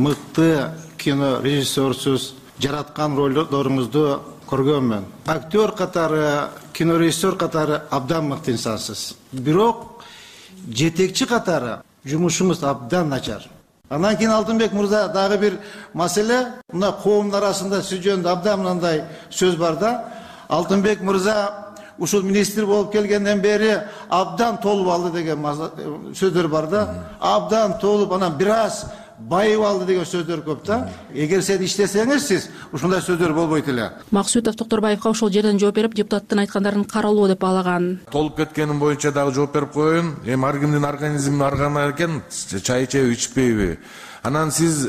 E: мыкты кинорежиссерсуз, жараткан ролдоруңузду көргөнмүн. Актер катары, кинорежиссер катары абдан мыкты инсансыз. Бирок жетекчи катары жумушуңуз абдан начар. Анан кийин Алтынбек мырза дагы бир маселе, мына коомдун арасында сиз жөнүндө абдан мындай сөз бар да. Алтынбек мырза ушул министр болуп келгенден бери абдан толуп алды деген сөздөр бар да. Абдан толуп, анан бир аз байып алды деген сөздөр көп да. Эгер сен иштесеңиз, сиз ушундай сөздөр болбойт эле.
W: Максутов Токтурбаевга ошол жерден жооп берип, депутаттын айткандарын каралуу деп баалаган.
F: Толуп кеткенин боюнча дагы жооп берип коеюн. Эми ар кимдин организми ар кандай экен, чай ичеби, ичпейби. Анан сиз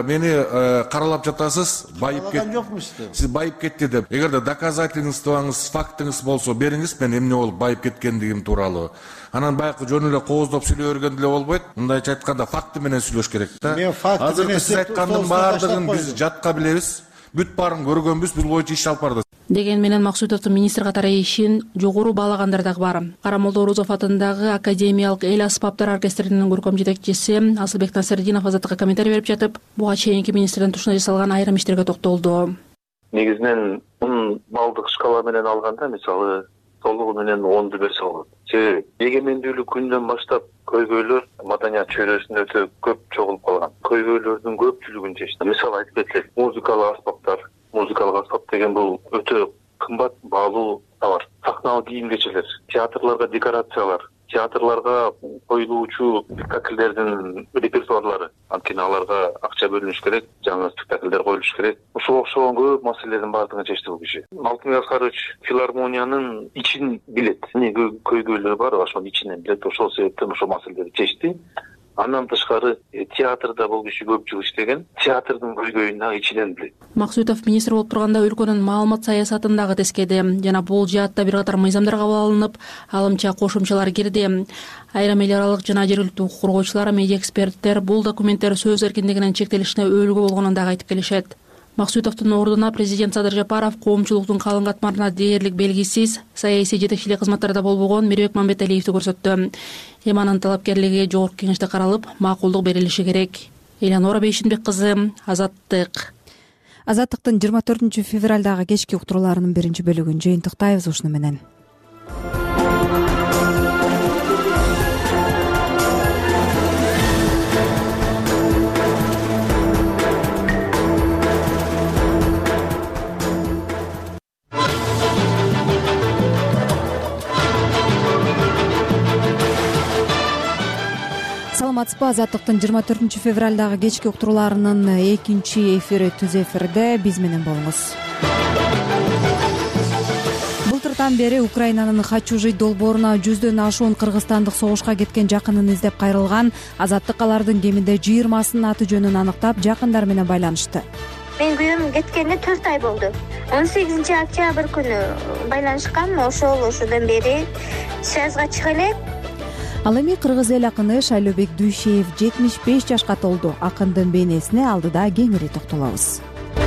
F: мени каралап жатасыз, байып кетти. Сиз байып кетти деп. Эгерде доказательствоңуз, фактыңыз болсо бериңиз, мен эмне болуп байып кеткендигим тууралуу. Анан баягы жөн эле кооздоп сүйлөй бергенде эле болбойт. Мындайча айтканда факты менен сүйлөш керек да. Азыркы сиз айткандын баардыгын биз жатка билебиз. Бүт баарын көргөнбүз, бул боюнча иш алып бардык.
W: Деген менен Максутовдун министр катары ишин жогору баалагандар дагы бар. Карамолдо Орозов атындагы Академиялык эл аспаптар оркестринин көркөм жетекчиси Асылбек Насырдинов азаттыкка комментарий берип жатып, буга чейинки министрдин тушуна жасалган айрым иштерге токтолду.
X: Негизинен мунун балдык шкала менен алганда, мисалы толугу менен онду берсе болот. Себеби эгемендүүлүк күнүнөн баштап көйгөйлөр маданият чөйрөсүндө өтө көп чогулуп калган. Көйгөйлөрдүн көпчүлүгүн чечти. Мисалы айтып кетсек, музыкалык аспаптар. Музыкалык аспап деген бул өтө кымбат, баалуу товар. Сахналык кийим кечелер, театрларга декорациялар, театрларга коюлуучу спектакльдердин репертуарлары. Анткени аларга акча бөлүнүш керек, жаңы спектакльдер коюлуш керек. Ушуга окшогон көп маселелердин баардыгын чечти бул киши. Алтынбек Аскарович филармониянын ичин билет. Эмне көйгөйлөр бар, ошонун ичинен билет. Ошол себептен ошол маселелерди чечти. Андан тышкары театрда бул киши көп жыл иштеген, театрдын көйгөйүн ичинен билет.
W: Максутов министр болуп турганда өлкөнүн маалымат саясатын дагы тескеди жана бул жаатта бир катар мыйзамдар кабыл алынып, алымча кошумчалар кирди. Айрым эл аралык жана жергиликтүү укук коргоочулар, медиа эксперттер бул документтер сөз эркиндигинин чектелишине өөлгө болгонун дагы айтып келишет. Максутовдун ордуна президент Садыр Жапаров коомчулуктун калың катмарына дээрлик белгисиз саясий жетекчилик кызматтарда болбогон Мирбек Мамбеталиевди көрсөттү. Эми анын талапкерлиги жогорку кеңеште каралып, макулдук берилиши керек. Элянора Бейшинбек кызы, Азаттык.
A: Азаттыктын жыйырма төртүнчү февралдагы кечки уктурууларынын биринчи бөлүгүн жыйынтыктайбыз ушуну менен. Саламатсызбы, Азаттыктын жыйырма төртүнчү февралдагы кечки уктурууларынын экинчи эфири түз эфирде биз менен болуңуз. Былтыртан бери Украинанын Хачужий долбооруна жүздөн ашуун кыргызстандык согушка кеткен жакынын издеп кайрылган Азаттык алардын кеминде жыйырмасынын аты жөнүн аныктап, жакындар менен байланышты.
D: Мен күйөөм кеткенине төрт ай болду. он сегизинчи октябрь күнү байланышкан, ошол ошодон бери связга чыга элек.
A: Ал эми кыргыз эл акыны Шайлообек Дүйшеев жетимиш беш жашка толду. Акындын бейнесине алдыда кеңири токтолобуз.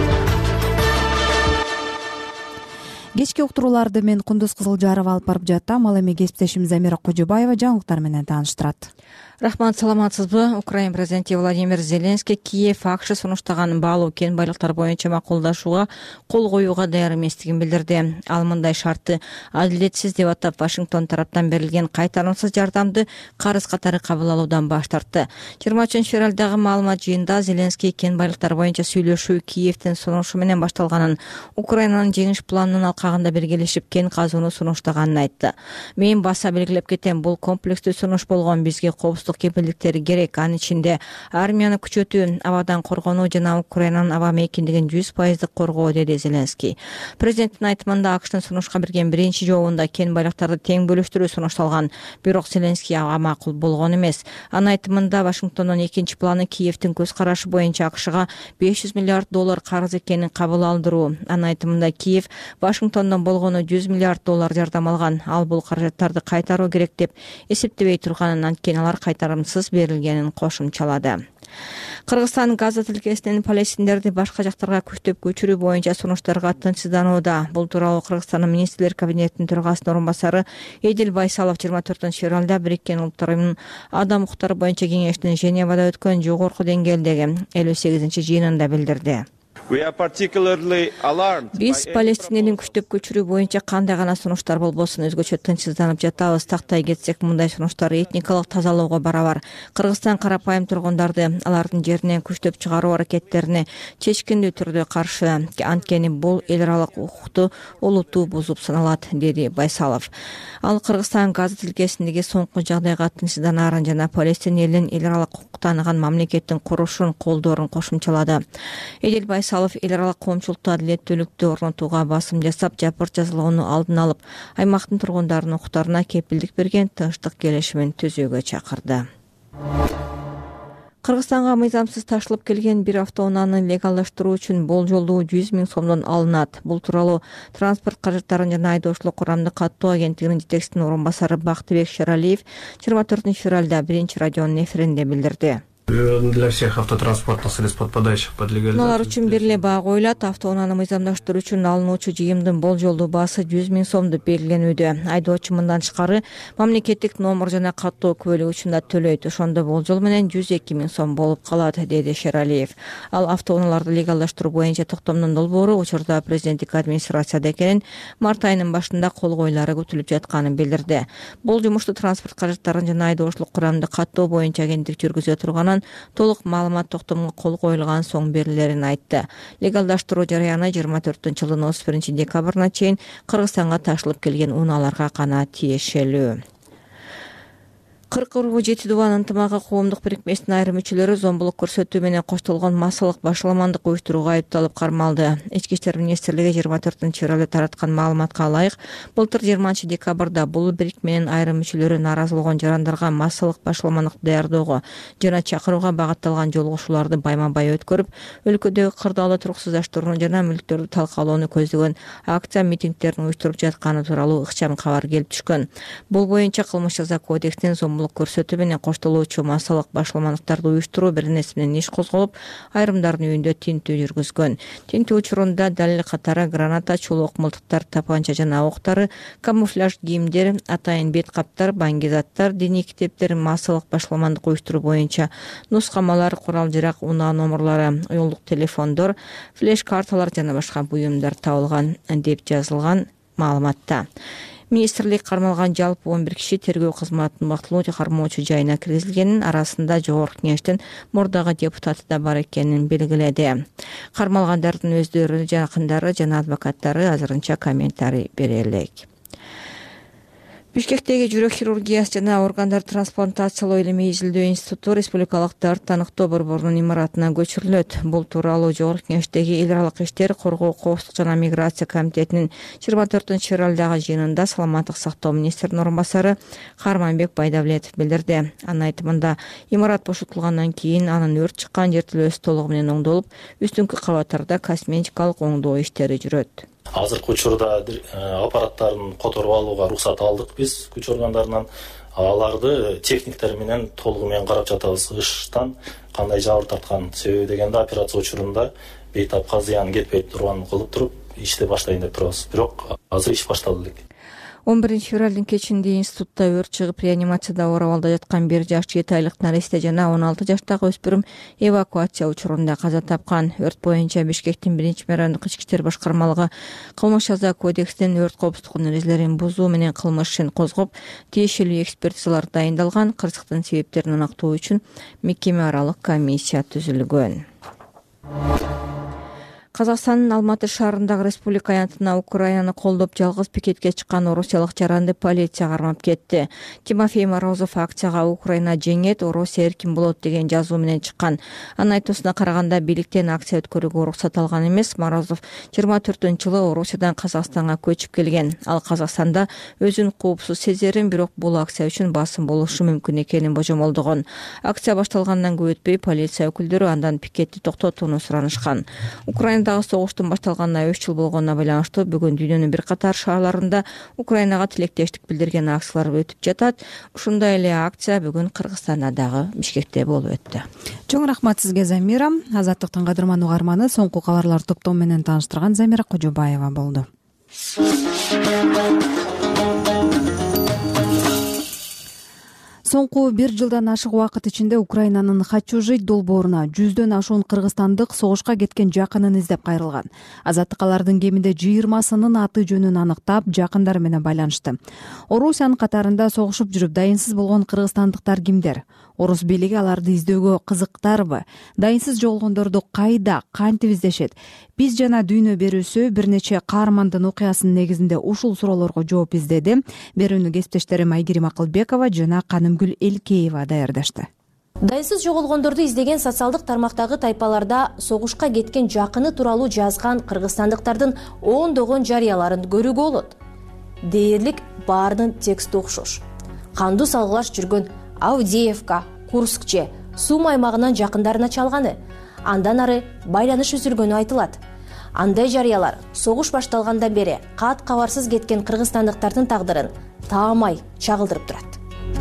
A: Кечки уктурууларды мен Кундуз Кызылжарова алып барып жаттым. Ал эми кесиптешим Замира Кожобаева жаңылыктар менен тааныштырат.
H: Рахмат, саламатсызбы? Украин президенти Владимир Зеленский Киев акча сунуштаган баалуу кен байлыктар боюнча макулдашууга кол коюуга даяр эместигин билдирди. Ал мындай шартты адилетсиз деп атап, Вашингтон тараптан берилген кайтарымсыз жардамды карыз катары кабыл алуудан баш тартты. жыйырма үчүнчү февралдагы маалымат жыйынында Зеленский кен байлыктар боюнча сүйлөшүү Киевдин сунушу менен башталганын, Украинанын жеңиш планынын алкагында биргелешип кен казууну сунуштаганын айтты. Мен баса белгилеп кетем, бул комплекстүү сунуш болгон, бизге коопсуздук кепилдиктери керек. Анын ичинде армияны күчөтүү, абадан коргонуу жана Украинанын аба мейкиндигин жүз пайыздык коргоо, деди Зеленский. Президенттин айтымында АКШтын сунушка берген биринчи жообунда кен байлыктарды тең бөлүштүрүү сунушталган. Бирок Зеленский ага макул болгон эмес. Анын айтымында Вашингтондун экинчи планы Киевдин көз карашы боюнча АКШга беш жүз миллиард доллар карыз экенин кабыл алдыруу. Анын айтымында Киев Вашингтондон болгону жүз миллиард доллар жардам алган. Ал бул каражаттарды кайтаруу керек деп эсептебей турганын, анткени алар кайтарымсыз берилгенин кошумчалады. Кыргызстан Газа тилкесинин палестиндерди башка жактарга күчтөп көчүрүү боюнча сунуштарга тынчсызданууда. Бул тууралуу Кыргызстандын министрлер кабинетинин төрагасынын орун басары Эдил Байсалов жыйырма төртүнчү февралда Бириккен Улуттар уюмунун адам укуктары боюнча кеңештин Женевада өткөн жогорку деңгээлдеги элүү сегизинчи жыйынында билдирди. Биз Палестинени күчтөп көчүрүү боюнча кандай гана сунуштар болбосун өзгөчө тынчсызданып жатабыз. Тактай кетсек, мындай сунуштар этникалык тазалоого барабар. Кыргызстан карапайым тургундарды алардын жеринен күчтөп чыгаруу аракеттерине чечкиндүү түрдө каршы, анткени бул эл аралык укукту олутуу бузуп саналат, деди Байсалов. Ал Кыргызстан Газа тилкесиндеги соңку жагдайга тынчсызданаарын жана Палестин элинин эл аралык укук тааныган мамлекеттин курушун колдоорун кошумчалады. Эдил Байсалов эл аралык коомчулукта адилеттүүлүктү орнотууга басым жасап, жапыр жазылууну алдын алып, аймактын тургундарынын укуктарына кепилдик берген тынчтык келишимин түзүүгө чакырды. Кыргызстанга мыйзамсыз ташылып келген бир автоунааны легалдаштыруу үчүн болжолдуу жүз миң сомдон алынат. Бул тууралуу транспорт каражаттарын жана айдоочулук курамды каттоо агенттигинин жетекчисинин орун басары Бактыбек Шералиев жыйырма төртүнчү февралда биринчи радионун эфиринде билдирди.
I: Для всех автотранспортных средств, подпадающих под легализацию.
H: Алар үчүн бир эле баа коюлат. Автоунааны мыйзамдаштыруу үчүн алынуучу жыйымдын болжолдуу баасы жүз миң сом деп белгиленүүдө. Айдоочу мындан тышкары мамлекеттик номер жана каттоо күбөлүгү үчүн да төлөйт. Ошондо болжол менен жүз эки миң сом болуп калат, деди Шералиев. Ал автоунааларды легалдаштыруу боюнча токтомдун долбоору учурда президенттик администрацияда экенин, март айынын башында кол коюлары күтүлүп жатканын билдирди. Бул жумушту транспорт каражаттарын жана айдоочулук курамды каттоо боюнча агенттик жүргүзө турганын, толук маалымат токтомго кол коюлган соң берилерин айтты. Легалдаштыруу жараяны жыйырма төртүнчү жылдын отуз биринчи декабрына чейин Кыргызстанга ташылып келген унааларга гана тиешелүү. кырк ургу жети дубан ынтымагы коомдук бирикмесинин айрым мүчөлөрү зомбулук көрсөтүү менен коштолгон массалык башаламандык уюштурууга айыпталып кармалды. Ички иштер министрлиги жыйырма төртүнчү февралда тараткан маалыматка ылайык, былтыр жыйырманчы декабрда бул бирикменин айрым мүчөлөрү нааразы болгон жарандарга массалык башаламандык даярдоого жана чакырууга багытталган жолугушууларды байма-бай өткөрүп, өлкөдөгү кырдаалды туруксуздаштырууну жана мүлктөрдү талкалоону көздөгөн акция митингдерин уюштуруп жатканы тууралуу ыкчам кабар келип түшкөн. Бул боюнча кылмыш жаза кодексинин зомбулук коомчулук көрсөтүү менен коштолуучу массалык башаламандыктарды уюштуруу бирнеси менен иш козголуп, айрымдардын үйүндө тинтүү жүргүзгөн. Тинтүү учурунда далил катары граната, чулук мылтыктар, тапанча жана октары, камуфляж кийимдер, атайын бет каптар, баңгизаттар, диний китептер, массалык башаламандык уюштуруу боюнча нускамалар, курал-жарак, унаа номерлары, уюлдук телефондор, флеш карталар жана башка буюмдар табылган деп жазылган маалыматта. Министрлик кармалган жалпы он бир киши тергөө кызматынын убактылуу кармоочу жайына киргизилгенин, арасында Жогорку Кеңештин мурдагы депутаты да бар экенин белгиледи. Кармалгандардын өздөрү, жакындары жана адвокаттары азырынча комментарий бере элек. Бишкектеги жүрөк хирургиясы жана органдар трансплантациялоо илимий изилдөө институту республикалык тыныктоо борборунун имаратына көчүрүлөт. Бул тууралуу Жогорку Кеңештеги эл аралык иштер, коргоо, коопсуздук жана миграция комитетинин жыйырма төртүнчү февралдагы жыйынында саламаттык сактоо министринин орун басары Карманбек Байдавлетов билдирди. Анын айтымында, имарат бошотулгандан кийин анын өрт чыккан жертөлөөсү толугу менен оңдолуп, үстүңкү кабаттарда косметикалык оңдоо иштери жүрөт.
G: Азыркы учурда аппараттарын которуп алууга уруксат алдык биз күч органдарынан. Аларды техниктер менен толугу менен карап жатабыз. Ыштан кандай жабыр тарткан, себеби дегенде операция учурунда бейтапка зыян кетпей турганын кылып туруп ишти баштайын деп турабыз. Бирок азыр иш башталды элек.
H: он биринчи февралдын кечинде институтта өрт чыгып, реанимацияда оорабалда жаткан бир жаш жети айлык Наристе жана он алты жаштагы өспүрүм эвакуация учурунда каза тапкан. Өрт боюнча Бишкектин биринчи мэрандык ички иштер башкармалыгы кылмыш жаза кодексинин өрт коопсуздук эрежелерин бузуу менен кылмыш ишин козгоп, тиешелүү экспертизалар дайындалган. Кырсыктын себептерин аныктоо үчүн мекеме аралык комиссия түзүлгөн. Казакстандын Алматы шаарындагы республика аянтына Украинаны колдоп жалгыз пикетке чыккан орусиялык жаранды полиция кармап кетти. Тимофей Морозов акцияга «Украина жеңет, Орусия эркин болот» деген жазуу менен чыккан. Анын айтуусуна караганда, бийликтен акция өткөрүүгө уруксат алган эмес. Морозов жыйырма төртүнчү жылы Орусиядан Казакстанга көчүп келген. Ал Казакстанда өзүн коопсуз сезерин, бирок бул акция үчүн басым болушу мүмкүн экенин божомолдогон. Акция башталгандан көп өтпөй полиция өкүлдөрү андан пикетти токтотууну суранышкан. Украина Украинадагы согуштун башталганына үч жыл болгонуна байланыштуу бүгүн дүйнөнүн бир катар шаарларында Украинага тилектештик билдирген акциялар өтүп жатат. Ушундай эле акция бүгүн Кыргызстанда дагы Бишкекте болуп өттү.
A: Чоң рахмат сизге, Замира. Азаттыктын кадырман угарманы соңку кабарлар топтому менен тааныштырган Замира Кожобаева болду. Соңку бир жылдан ашык убакыт ичинде Украинанын Хачужи долбооруна жүздөн ашуун кыргызстандык согушка кеткен жакынын издеп кайрылган. Азаттык алардын кеминде жыйырмасынын аты жөнүн аныктап, жакындары менен байланышты. Орусиянын катарында согушуп жүрүп дайынсыз болгон кыргызстандыктар кимдер? Орус бийлиги аларды издөөгө кызыктарбы? Дайынсыз жоголгондорду кайда, кантип издешет? Биз жана дүйнө берүүсү бир нече каармандын окуясынын негизинде ушул суроолорго жооп издеди. Берүүнү кесиптештерим Айгерим Акылбекова жана Канымгүл Элкеева даярдашты.
K: Дайынсыз жоголгондорду издеген социалдык тармактагы тайпаларда согушка кеткен жакыны тууралуу жазган кыргызстандыктардын ондогон жарыяларын көрүүгө болот. Дээрлик баарынын тексти окшош. Кандуу салгылаш жүргөн Авдеевка, Курскче, Сум аймагынан жакындарына чалганы, андан ары байланыш үзүлгөнү айтылат. Андай жарыялар согуш башталгандан бери кат кабарсыз кеткен кыргызстандыктардын тагдырын таамай чагылдырып турат.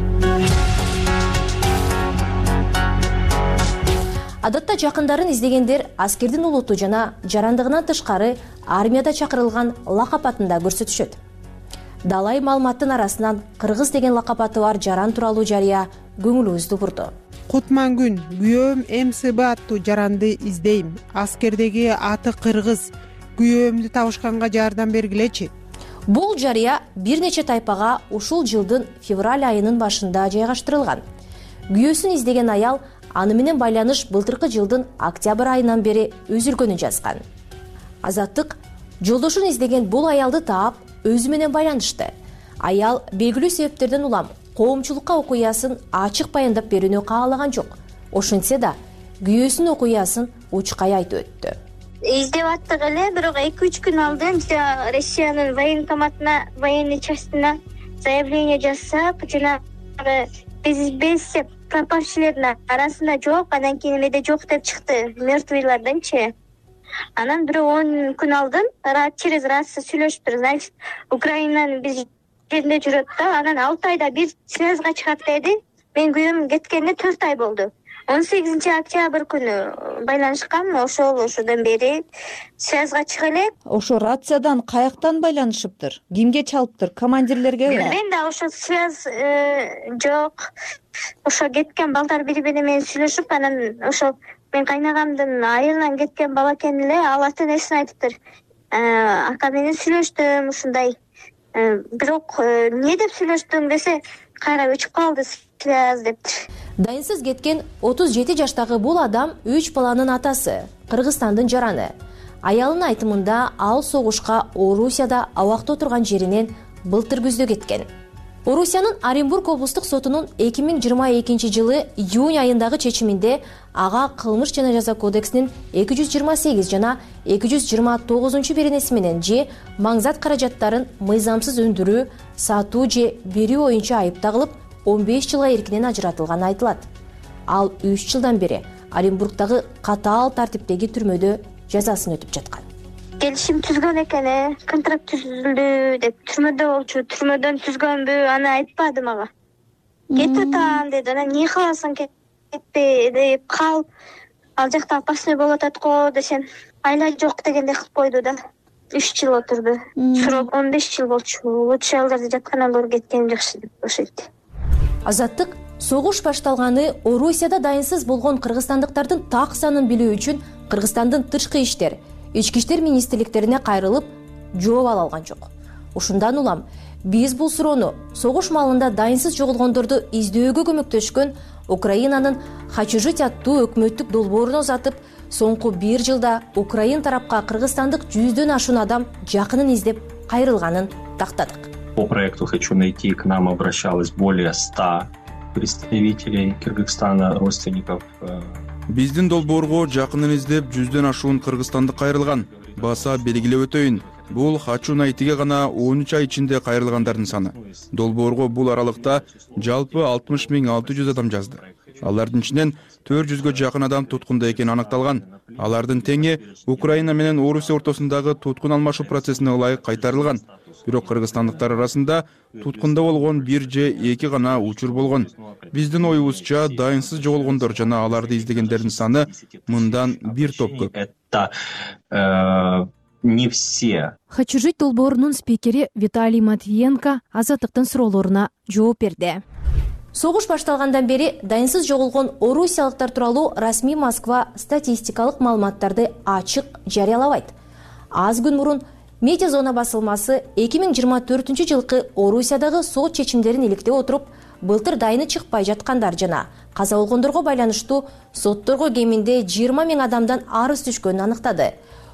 K: Адатта жакындарын издегендер аскердин улуту жана жарандыгынан тышкары армияда чакырылган лакап атында көрсөтүшөт. Далай маалыматтын арасынан кыргыз деген лакап аты бар жаран тууралуу жарыя көңүлүбүздү бурду.
O: Кутмангүн, күйөөм МСБ аттуу жаранды издейм. Аскердеги аты кыргыз. Күйөөмдү табышканга жардам бергилечи.
K: Бул жарыя бир нече тайпага ушул жылдын февраль айынын башында жайгаштырылган. Күйөөсүн издеген аял аны менен байланыш былтыркы жылдын октябрь айынан бери үзүлгөнүн жазган. Азаттык жолдошун издеген бул аялды таап өзү менен байланышты. Аял белгилүү себептерден улам коомчулукка окуясын ачык баяндап берүүнү каалаган жок. Ошентсе да күйөөсүнүн окуясын учкай айтып өттү.
D: Издеп аттык эле, бирок эки үч күн алдын Россиянын военкоматына, военный частына заявление жазсак, жанагы биз без пропавшилердин арасында жок, анан кийин эмеде жок деп чыкты, мертвыйларданчы. Анан бир он күн алдын через рация сүйлөшүптүр. Значит, Украинанын биз жеринде жүрөт да, анан алты айда бир связга чыгат деди. Мен күйөөм кеткенине төрт ай болду. он сегизинчи октябрь күнү байланышкан. Ошол ошодон бери связга чыга элек.
H: Ошо рациядан каяктан байланышыптыр? Кимге чалыптыр? Командирлергеби?
D: Билбейм да, ошо связь жок. Ошо кеткен балдар бири бири менен сүйлөшүп, анан ошо мен кайнагамдын айылынан кеткен бала экен эле, ал ата энесине айтыптыр. Ака менен сүйлөштүм, ушундай. Бирок эмне деп сүйлөштүң десе, кайра өчүп калды связь дептир.
K: Дайынсыз кеткен отуз жети жаштагы бул адам үч баланын атасы, Кыргызстандын жараны. Аялынын айтымында ал согушка Орусияда абакта отурган жеринен былтыр күздө кеткен. Орусиянын Оренбург облустук сотунун эки миң жыйырма экинчи жылы июнь айындагы чечиминде ага кылмыш жана жаза кодексинин эки жүз жыйырма сегиз жана эки жүз жыйырма тогузунчу беренеси менен же маңзат каражаттарын мыйзамсыз өндүрүү, сатуу же берүү боюнча айып тагылып, он беш жылга эркинен ажыратылганы айтылат. Ал үч жылдан бери Оренбургдагы катаал тартиптеги түрмөдө жазасын өтүп жаткан.
D: Келишим түзгөн экен, контракт түзүлдү деп түрмөдө болчу, түрмөдөн түзгөнбү, аны айтпады мага. Кетип атам деди, анан эмне кыласың, кетпе деп кал. Ал жакта опасный болуп атат го десем, айла жок дегендей кылып койду да. үч жыл отурду. Срок он беш жыл болчу. Лучше аларды жаткандан көрүп кеткеним жакшы деп ошойт.
K: Азаттык согуш башталганы Орусияда дайынсыз болгон кыргызстандыктардын так санын билүү үчүн Кыргызстандын тышкы иштер, ички иштер министрликтерине кайрылып, жооп ала алган жок. Ушундан улам биз бул суроону согуш маалында дайынсыз жоголгондорду издөөгө көмөктөшкөн Украинанын Хачижить аттуу өкмөттүк долбооруна узатып, соңку бир жылда Украин тарапка кыргызстандык жүздөн ашуун адам жакынын издеп кайрылганын тактадык.
L: По проекту «Хочу найти» к нам обращалось более ста представителей Кыргызстана, родственников.
Q: Биздин долбоорго жакынын издеп жүздөн ашуун кыргызстандык кайрылган. Баса белгилеп өтөйүн. Бул «Хочу найтиге» гана он үч ай ичинде кайрылгандардын саны. Долбоорго бул аралыкта жалпы алтымыш миң алты жүз адам жазды. Алардын ичинен төрт жүзгө жакын адам туткунда экени аныкталган. Алардын теңи Украина менен Орусия ортосундагы туткун алмашуу процессине ылайык кайтарылган. Бирок кыргызстандыктар арасында туткунда болгон бир же эки гана учур болгон. Биздин оюбузча дайынсыз жоголгондор жана аларды издегендердин саны мындан бир топ көп.
L: Это не все.
M: «Хочу жить» долбоорунун спикери Виталий Матвиенко Азаттыктын суроолоруна жооп берди.
K: Согуш башталгандан бери дайынсыз жоголгон орусиялыктар тууралуу расмий Москва статистикалык маалыматтарды ачык жарыялабайт. Аз күн мурун Медиа зона басылмасы эки миң жыйырма төртүнчү жылкы Орусиядагы сот чечимдерин иликтеп отуруп, былтыр дайыны чыкпай жаткандар жана каза болгондорго байланыштуу сотторго кеминде жыйырма миң адамдан арыз түшкөнүн аныктады.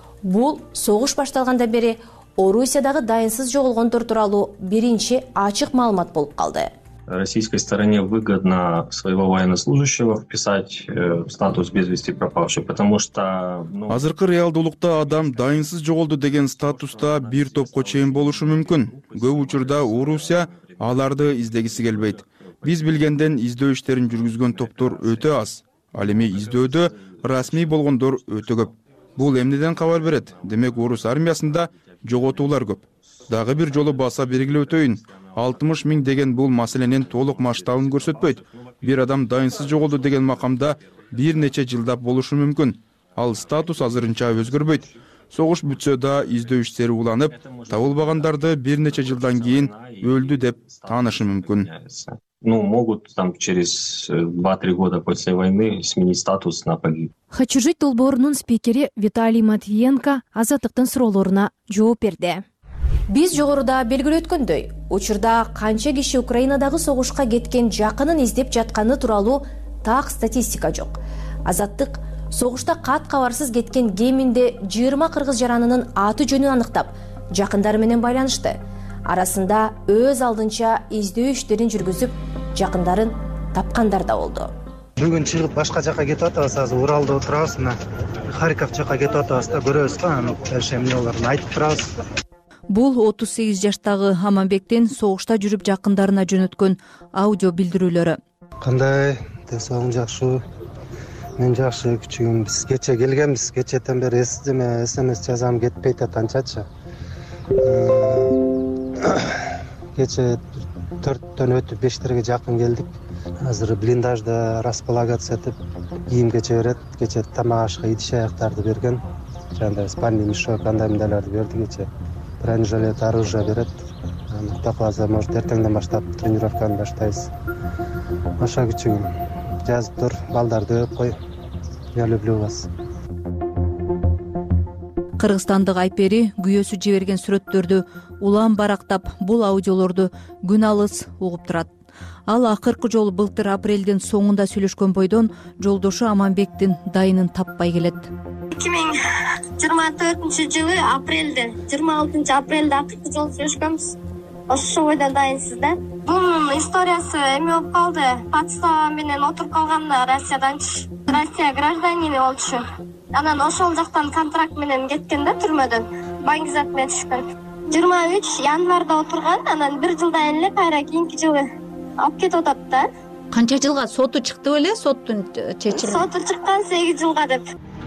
K: Бул согуш башталгандан бери Орусиядагы дайынсыз жоголгондор тууралуу биринчи ачык маалымат болуп калды.
L: Российской стороне выгодно своего военнослужащего вписать в статус без вести пропавший, потому что... Ну...
Q: Азыркы реалдуулукта адам дайынсыз жоголду деген статуста бир топко чейин болушу мүмкүн. Көп учурда Орусия аларды издегиси келбейт. Биз билгенден издөө иштерин жүргүзгөн топтор өтө аз. Ал эми издөөдө расмий болгондор өтө көп. Бул эмнеден кабар берет? Демек орус армиясында жоготуулар көп. Дагы бир жолу баса белгилеп өтөйүн. алтымыш миң деген бул маселенин толук масштабын көрсөтпөйт. Бир адам дайынсыз жоголду деген макамда бир нече жылдап болушу мүмкүн. Ал статус азырынча өзгөрбөйт. Согуш бүтсө да издөө иштери уланып, табылбагандарды бир нече жылдан кийин өлдү деп таанышы мүмкүн.
L: Ну, могут там через два-три года после войны сменить статус на погиб.
M: «Хочу жить» долбоорунун спикери Виталий Матвиенко Азаттыктын суроолоруна жооп берди.
K: Биз жогоруда белгилеп өткөндөй, учурда канча киши Украинадагы согушка кеткен жакынын издеп жатканы тууралуу так статистика жок. Азаттык согушта кат кабарсыз кеткен кеминде жыйырма кыргыз жаранынын аты жөнүн аныктап, жакындары менен байланышты. Арасында өз алдынча издөө иштерин жүргүзүп, жакындарын тапкандар да болду.
N: Бүгүн чыгып башка жака кетип атабыз, азыр Уралда отурабыз, мына Харьков жака кетип атабыз да, көрөбүз го, дальше эмнелерин айтып турабыз.
M: Бул отуз сегиз жаштагы Аманбектин согушта жүрүп жакындарына жөнөткөн аудио билдирүүлөрү.
N: Кандай? Ден соолугуң жакшы? Мен жакшы, күчүгүм. Биз кече келгенбиз, кечетен бери эсиме смс жазам кетпейт атанчачы. Кече төрттөн өтүп бештерге жакын келдик. азыр блиндажда располагаться этип кийим кече берет, кече тамак ашка идиш аяктарды берген, жанагы спальный мешок андай мындайларды берди кече. Бронежилет, оружие берет. Кудай кааласа, может эртеңден баштап тренировканы баштайбыз. Аша күчүгүм жазып тур, балдарды көп кой. Я люблю вас.
M: Кыргызстандык Айпери күйөөсү жиберген сүрөттөрдү улам барактап, бул аудиолорду күн алыс угуп турат. Ал акыркы жолу былтыр апрелдин соңунда сүйлөшкөн бойдон жолдошу Аманбектин дайынын таппай келет.
D: эки миң жыйырма төртүнчү жылы апрелде, жыйырма алтынчы апрелде акыркы жолу сүйлөшкөнбүз. Ошол бойдон дайынсыз да. Бунун историясы эме болуп калды. Подстава менен отуруп калганда Россияданчы. Россия гражданини болчу. Анан ошол жактан контракт менен кеткен да түрмөдөн. Баңгизат менен түшкөн. жыйырма үч январда отурган, анан бир жылдан эле кайра кийинки жылы алып кетип атат да.
M: Канча жылга соту чыкты беле? Соттун чечими.
D: Соту чыккан сегиз жылга деп.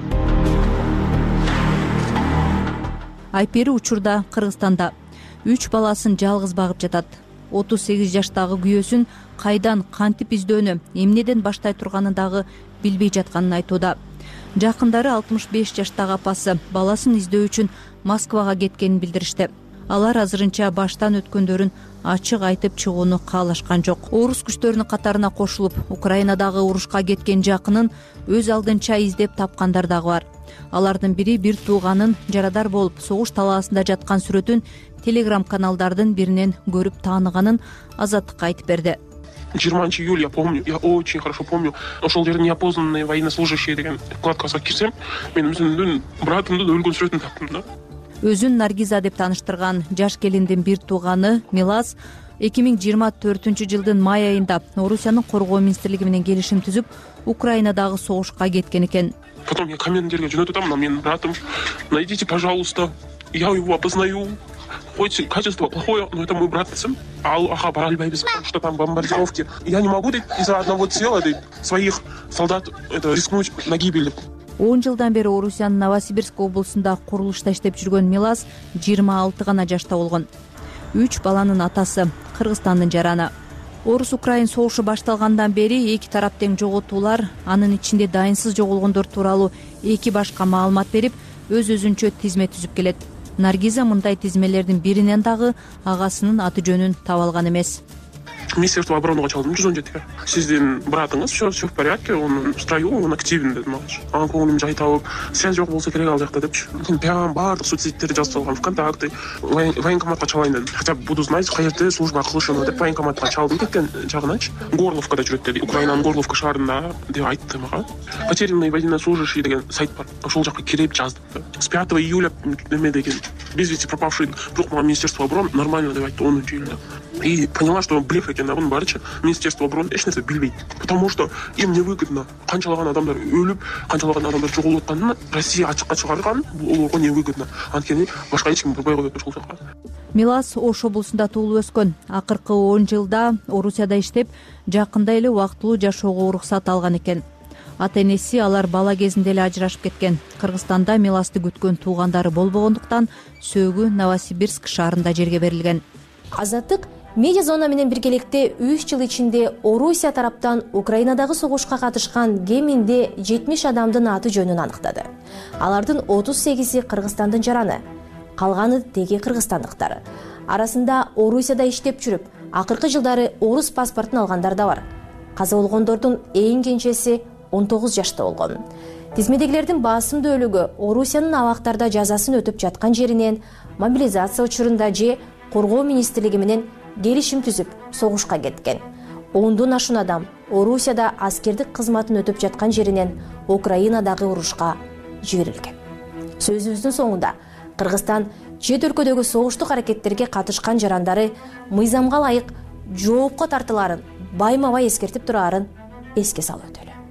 M: Айпери учурда Кыргызстанда үч баласын жалгыз багып жатат. отуз сегиз жаштагы күйөөсүн кайдан кантип издөөнү, эмнеден баштай турганын дагы билбей жатканын айтууда. Жакындары алтымыш беш жаштагы апасы баласын издөө үчүн Москвага кеткенин билдиришти. Алар азырынча баштан өткөндөрүн ачык айтып чыгууну каалашкан жок. Орус күчтөрүнүн катарына кошулуп, Украинадагы урушка кеткен жакынын өз алдынча издеп тапкандар дагы бар. Алардын бири бир тууганын жарадар болуп согуш талаасында жаткан сүрөтүн Telegram каналдардын биринен көрүп тааныганын Азаттыкка айтып берди.
B: жыйырманчы июля я помню, я очень хорошо помню. Ошол жерде неопознанные военнослужащие деген вкладкага кирсем, мен өзүмдүн братымдын өлгөн сүрөтүн таптым да.
M: Өзүн Наргиза деп тааныштырган жаш келиндин бир тууганы Милас эки миң жыйырма төртүнчү жылдын май айында Орусиянын коргоо министрлиги менен келишим түзүп, Украинадагы согушка кеткен экен.
B: Потом я командирге жөнөтүп атам, менин братым, найдите, пожалуйста, я его опознаю. Хоть качество плохое, но это мой брат. Ал, ага, бара албайбыз, потому что там бомбардировки. Я не могу из-за одного тела своих солдат это рискнуть на гибель.
M: он жылдан бери Орусиянын Новосибирск облусунда курулушта иштеп жүргөн Милас жыйырма алты гана жашта болгон. үч баланын атасы, Кыргызстандын жараны. Орус-Украин согушу башталгандан бери эки тарап тең жоготуулар, анын ичинде дайынсыз жоголгондор тууралуу эки башка маалымат берип, өз-өзүнчө тизме түзүп келет. Наргиза мындай тизмелердин биринен дагы агасынын аты жөнүн таба алган эмес.
B: Министерство обороны чалдым жүз он жетиге. Сиздин братыңыз все все в порядке, он в строю, он активен дедим ага. Анын көңүлүм жай табып, связь жок болсо керек ал жакта депчи. Мен прям баардык соцсеттерди жазып салгам, ВКонтакте, военкоматка чалайын дедим. Хотя бы буду знать, каерде служба кылышын деп военкоматка чалдым кеткен жагыначы. Горловкада жүрөт деди, Украинанын Горловка шаарында деп айтты мага. Потерянные военнослужащие деген сайт бар. Ошол жакка кирип жаздым. С пятого июля эме деген без вести пропавший вдруг Министерство обороны нормально деп айтты онунчу июльда. И поняла, что блеф экен да, бунун барычы Министерство обороны эч нерсе билбейт. Потому что им невыгодно. Канчалаган адамдар өлүп, канчалаган адамдар жоголуп атканын Россия ачыкка чыгарган, бул олорго невыгодно. Анткени башка эч ким бурбай коет ошол жака.
M: Милас Ош облусунда туулуп өскөн. Акыркы он жылда Орусияда иштеп, жакында эле убактылуу жашоого уруксат алган экен. Ата-энеси алар бала кезинде эле ажырашып кеткен. Кыргызстанда Миласты күткөн туугандары болбогондуктан сөөгү Новосибирск шаарында жерге берилген.
K: Азаттык медиа зона менен биргеликте үч жыл ичинде Орусия тараптан Украинадагы согушка катышкан кеминде жетимиш адамдын аты жөнүн аныктады. Алардын отуз сегизи Кыргызстандын жараны, калганы теги кыргызстандыктар. Арасында Орусияда иштеп жүрүп, акыркы жылдары орус паспортун алгандар да бар. Каза болгондордун эң кенжеси он тогуз жашта болгон. Тизмедегилердин басымдуу бөлүгү Орусиянын абактарда жазасын өтүп жаткан жеринен мобилизация учурунда же коргоо министрлиги менен келишим түзүп согушка кеткен. Ондон ашуун адам Орусияда аскердик кызматын өтүп жаткан жеринен Украинадагы урушка жиберилген. Сөзүбүздүн соңунда Кыргызстан чет өлкөдөгү согуштук аракеттерге катышкан жарандары мыйзамга ылайык жоопко тартыларын байма-бай эскертип турарын эске салып өтөлү.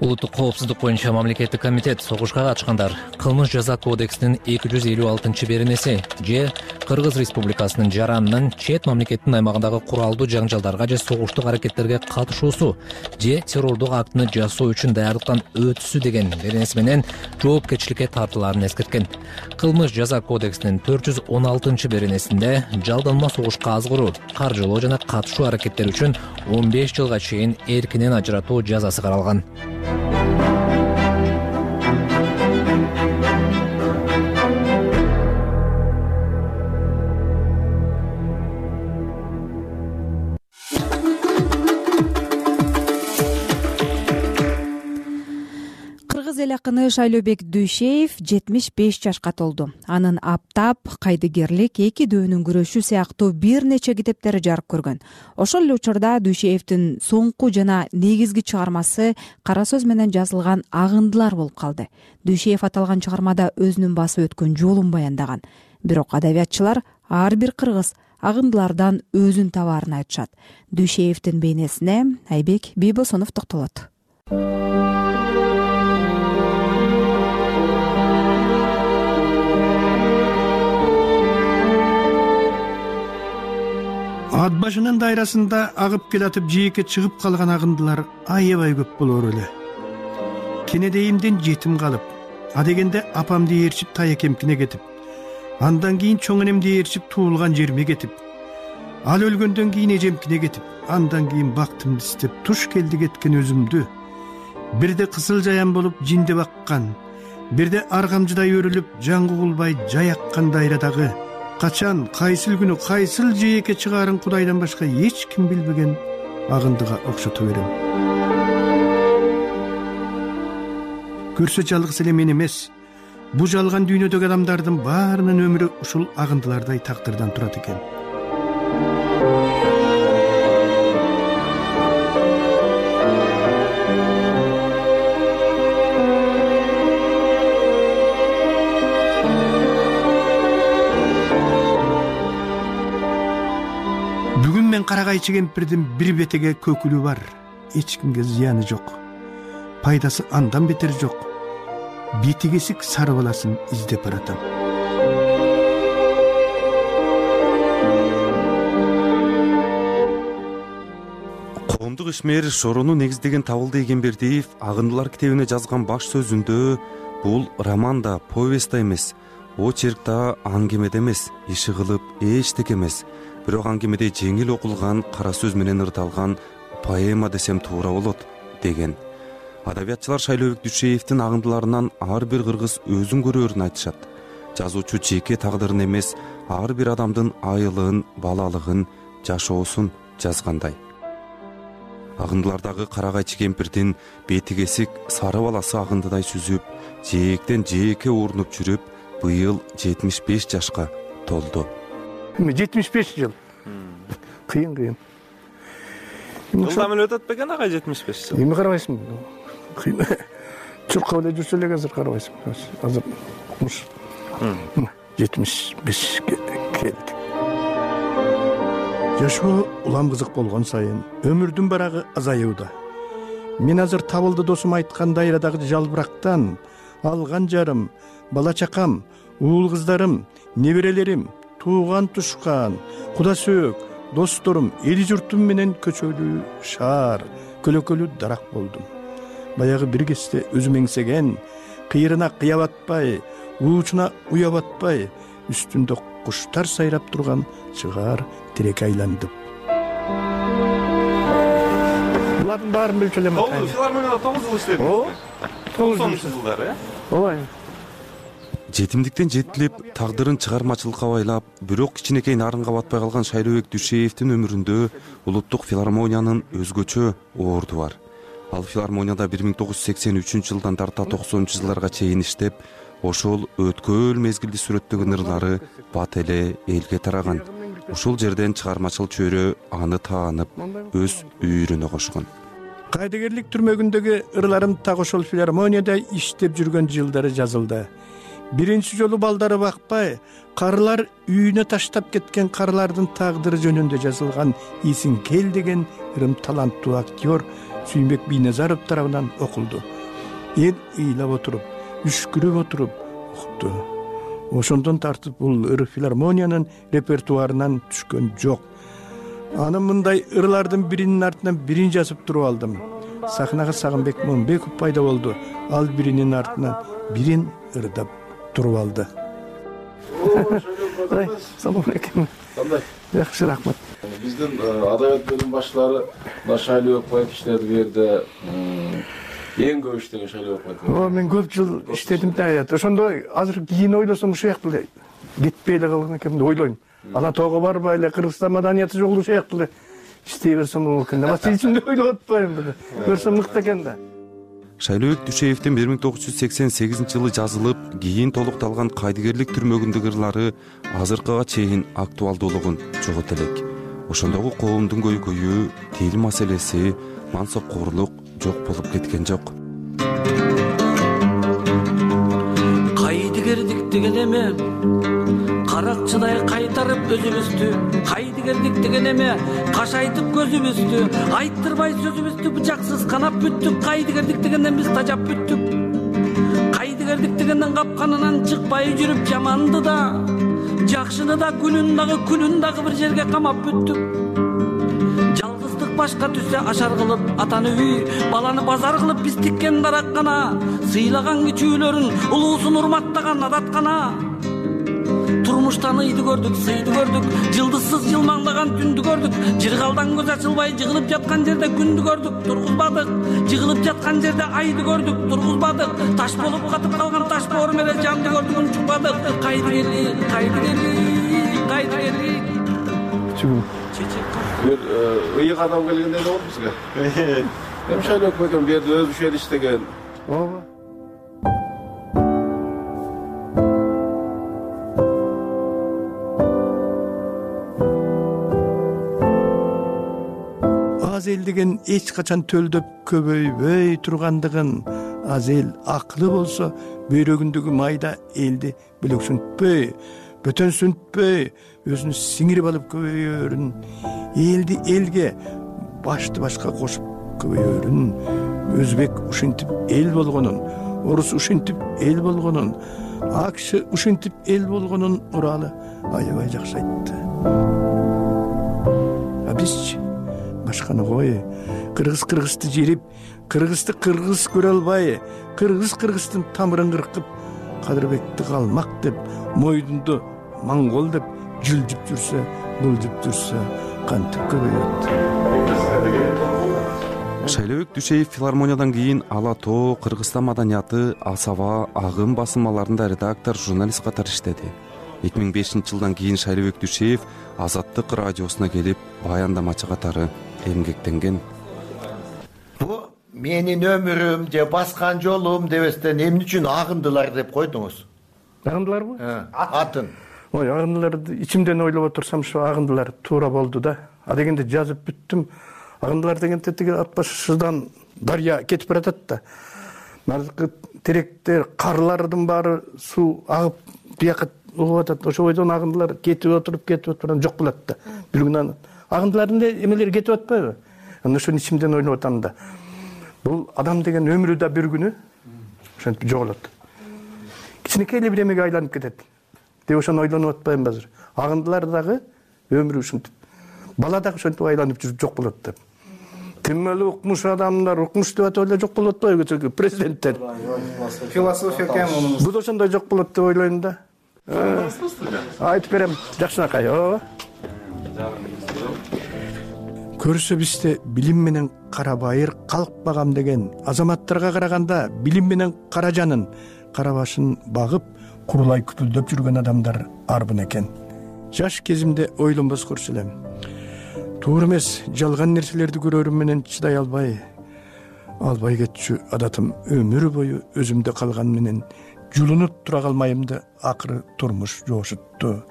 J: Улуттук коопсуздук боюнча мамлекеттик комитет согушка катышкандар кылмыш жаза кодексинин эки жүз элүү алтынчы беренеси же Кыргыз Республикасынын жаранынын чет мамлекеттин аймагындагы куралдуу жаңжалдарга же согуштук аракеттерге катышуусу же террордук актыны жасоо үчүн даярдыктан өтүүсү деген беренеси менен жоопкерчиликке тартылаарын эскерткен. Кылмыш жаза кодексинин төрт жүз он алтынчы беренесинде жалданма согушка азгыруу, каржылоо жана катышуу аракеттери үчүн он беш жылга чейин эркинен ажыратуу жазасы каралган.
A: Кыргыз эл акыны Шайлообек Дүйшеев жетимиш беш жашка толду. Анын Аптап, Кайдыгерлик, Эки дөөнүн күрөшү сыяктуу бир нече китептери жарык көргөн. Ошол эле учурда Дүйшеевдин соңку жана негизги чыгармасы кара сөз менен жазылган Агындылар болуп калды. Дүйшеев аталган чыгармада өзүнүн басып өткөн жолун баяндаган. Бирок адабиятчылар ар бир кыргыз агындылардан өзүн табаарын айтышат. Дүйшеевдин бейнесине Айбек Бийбосонов токтолот.
P: Ат башынын дайрасында агып келатып жийекке чыгып калган агындылар аябай көп болор эле. Кенедейимден жетим калып, адегенде апамды ээрчип Таякемкине кетип, андан кийин чоң энемди ээрчип туулган жериме кетип, ал өлгөндөн кийин эжемкине кетип, андан кийин бактымды истеп туш келди кеткен өзүмдү, бирде кысыл жаян болуп жинди баккан, бирде аргамжыдай өрүлүп жаңгы кулбай жаяккан дайрадагы качан, кайсыл күнү, кайсыл жээкке чыгаарын Кудайдан башка эч ким билбеген агындыга окшото берем. Көрсө жалгыз эле мен эмес, бу жалган дүйнөдөгү адамдардын баарынын өмүрү ушул агындылардай тагдырдан турат экен. Мен карагайчы кемпирдин бир бетеге көкүлү бар, эч кимге зыяны жок. Пайдасы андан бетер жок. Бетигесик сары баласын издеп баратам.
U: Коомдук ишмер Шорону негиздеген Табылды Эгембердиев Агындылар китебине жазган баш сөзүндө бул роман да, повесть да эмес, очерк да, аңгеме да эмес, иши кылып эчтеке эмес. Бирок аңгемеде жеңил окулган, кара сөз менен ырдалган поэма десем туура болот деген. Адабиятчылар Шайлообек Дүйшеевдин агындыларынан ар бир кыргыз өзүн көрөрүн айтышат. Жазуучу жеке тагдырын эмес, ар бир адамдын айылын, балалыгын, жашоосун жазгандай. Агындылардагы карагайчы кемпирдин бетигесик сары баласы агындыдай сүзүп, жээктен жээкке урунуп жүрүп, быйыл жетимиш беш жашка толду.
P: жетимиш беш жыл. Кыйын кыйын.
S: Жылда мен өтөт бекен агай жетимиш беш жыл.
P: Эми карабайсың. Кыйын. Чуркап эле жүрсө эле азыр карабайсың. Азыр жетимиш бешке келди. Жашоо улам кызык болгон сайын өмүрдүн барагы азаюуда. Мен азыр Табылды досум айткан дайрадагы жалбырактан алган жарым, бала чакам, уул кыздарым, неберелерим, тууган тушкан, куда сөөк, досторум, эли журтум менен көчөлүү шаар, көлөкөлүү дарак болдум. Баягы бир кезде өзүм эңсеген, кыйырына кыя батпай, уучуна уя батпай, үстүндө куштар сайрап турган чыгар тирекке айландым. Булардын баарын билчүлөм.
S: Филармонияда тогуз жыл иштедим. О, тогузунчу жылдар, э?
P: Ооба.
U: Жетимдиктен жетилип, тагдырын чыгармачылыкка байлап, бирок кичинекей нарынга батпай калган Шайлообек Дүйшеевдин өмүрүндө улуттук филармониянын өзгөчө орду бар. Ал филармонияда бир миң тогуз жүз сексен үчүнчү жылдан тарта токсонунчу жылдарга чейин иштеп, ошол өткөл мезгилди сүрөттөгөн ырлары бат эле элге тараган. Ушул жерден чыгармачыл чөйрө аны таанып, өз үйүрүнө кошкон.
P: Кайдыгерлик түрмөгүндөгү ырларым так ошол филармонияда иштеп жүргөн жылдары жазылды. Биринчи жолу балдары бакпай, карылар үйүнө таштап кеткен карылардын тагдыры жөнүндө жазылган Исиң кел деген ырым таланттуу актер Сүйінбек Бийназаров тарабынан окулду. Эл ыйлап отуруп, үшкүрүп отуруп укту. Ошондон тартып бул ыр филармониянын репертуарынан түшкөн жок. Аны мындай ырлардын биринин артынан бирин жазып туруп алдым. Сахнага Сагынбек Момбеков пайда болду. Ал биринин артынан бирин ырдап туруп алды. Салам алейкум. Жакшы, рахмат.
F: Биздин адабият бөлүм башчылары Шайлыбек Баев иштеди бу жерде. Эң көп иштеген Шайлыбек Баев.
P: О, мен көп жыл иштедим да. Ошондо азыр кийин ойлосом ушул жактуу эле кетпей эле калган экен деп ойлойм. Ала тоого барбай эле Кыргызстан маданияты жок ушул жактуу эле иштей берсем болот экен. Ама ичимде ойлоп атпайм да. Көрсөм мыкты экен да.
U: Шайлыбек Дүшеевдин бир миң тогуз жүз сексен сегизинчи жылы жазылып, кийин толукталган кайдыгерлик түрмөгүндөгү ырлары азыркыга чейин актуалдуулугун жогото элек. Ошондогу коомдун көйгөйү, тил маселеси, мансапкорлук жок болуп кеткен жок.
C: Кайдыгерлик деген эме каракчыдай кайтарып өзүбүздү, кайдыгерлик деген эме кашайтып көзүбүздү, айттырбай сөзүбүздү бычаксыз канап бүттүк. Кайдыгерлик дегенден биз тажап бүттүк. Кайдыгерлик дегенден капканынан чыкпай жүрүп жаманды да, жакшыны да, күнүн дагы күнүн дагы бир жерге камап бүттүк. Жалгыздык башка түссө ашар кылып, атаны үй, баланы базар кылып биз тиккен дараккана, сыйлаган кичүүлөрүн улуусун урматтаган адаткана. Турмуштан ыйды көрдүк, сыйды көрдүк, жылдызсыз жылмаңдаган түндү көрдүк. Жыргалдан көз ачылбай жыгылып жаткан жерде күндү көрдүк, тургузбадык. Жыгылып жаткан жерде айды көрдүк, тургузбадык. Таш болуп катып калган таш боор менен жанды көрдүк, унчукпадык. Кайдыгерлик, кайдыгерлик, кайдыгерлик.
F: Бир ыйык адам келгенде болду бизге. Эми Шайлыбек Баекем бу жерде өзү ушул иштеген.
P: Ооба. Аз эл деген эч качан төлдөп көбөйбөй тургандыгын, аз эл акылы болсо бөйрөгүндөгү майда элди бөлөксүнтпөй, бөтөнсүнтпөй, өзүнүн сиңирип алып көбөйөрүн, элди элге, башты башка кошуп көбөйөрүн, өзбек ушинтип эл болгонун, орус ушинтип эл болгонун, акш ушинтип эл болгонун Уралы аябай жакшы айтты. А бизчи башканы кой, кыргыз кыргызды жерип, кыргызды кыргыз көрө албай, кыргыз кыргыздын тамырын кыркып, Кадырбекти калмак деп, мойдунду монгол деп жылжып жүрсө, былжып жүрсө, кантип көбөйөт.
U: Шайлыбек Дүшеев филармониядан кийин Ала Тоо, Кыргызстан маданияты, Асаба, Агым басылмаларында редактор, журналист катары иштеди. эки миң бешинчи жылдан кийин Шайлыбек Дүшеев Азаттык радиосуна келип, баяндамачы катары эмгектенген.
R: Бу менин өмүрүм же баскан жолум дебестен эмне үчүн агындылар деп койдуңуз?
P: Агындыларбы?
R: Атын.
P: Ой, агындыларды ичимден ойлоп отурсам, ушу агындылар туура болду да. А дегенде жазып бүттүм. Агындылар дегенде тиги ат башыдан дарыя кетип баратат да. Наркы теректер, карлардын баары суу агып бияка угуп атат. Ошо бойдон агындылар кетип отуруп, кетип отуруп жок болот да. Бир күнү агындылардын эмелери кетип атпайбы? Аны ошону ичимден ойлоп атам да. Бул адам деген өмүрү да бир күнү ошентип жоголот. Кичинекей эле бир эмеге айланып кетет. Деп ошону ойлонуп атпайм азыр. Агындылар дагы өмүрү ушинтип, бала дагы ошентип айланып жүрүп жок болот деп. Ким эле укмуш адамдар, укмуш деп атып эле жок болот атпайбы президенттер?
I: Философия экен мунун.
P: Бул ошондой жок болот деп ойлойм да. Айтып берем, жакшынакай. Ооба. Көрсө бизде билим менен карабайыр калкпагам деген азаматтарга караганда билим менен каражанын, карабашын багып, курулай күпүлдөп жүргөн адамдар арбын экен. Жаш кезимде ойлонбос көрсө элем. Туура эмес, жалган нерселерди көрөрүм менен чыдай албай, албай кетчү адатым өмүр бою өзүмдө калган менен жулунуп тура калмайымды акыры турмуш жошутту.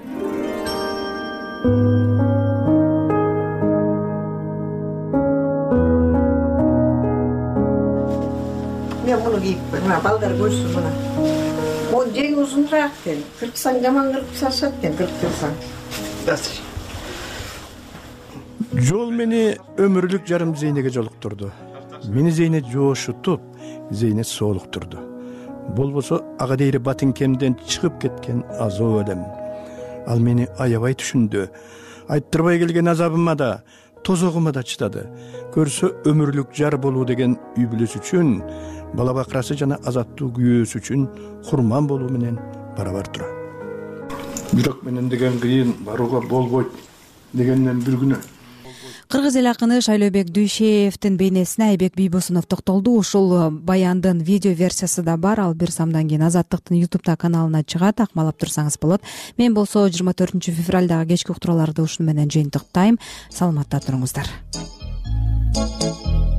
T: Мен муну кийип, мына балдар көрсүн мына. Могу жең узунураак экен. Кырксаң жаман кыркып салышат экен, кыркып турсаң.
P: Жол мени өмүрлүк жарым Зейнеге жолуктурду. мени зейнет жоошутуп зейнет соолуктурду. Болбосо ага дейри батинкемден чыгып кеткен азоо элем. Ал мени аябай түшүндү. Айттырбай келген азабыма да, тозогума да чыдады. Көрсө өмүрлүк жар болуу деген үй бүлөсү үчүн, бала бакырасы жана азаттуу күйөөсү үчүн курман болуу менен барабар турат. Бирок менен деген кыйын барууга болбойт дегенден бир күнү
A: кыргыз эл акыны Шайлообек Дүйшеевдин бейнесине Айбек Бийбосунов токтолду. Ушул баяндын видео версиясы да бар. Ал бир самдан кийин Азаттыктын YouTube каналына чыгат. Акмалап турсаңыз болот. Мен болсо жыйырма төртүнчү февралдагы кечки уктурууларды ушуну менен жыйынтыктайм. Саламатта туруңуздар.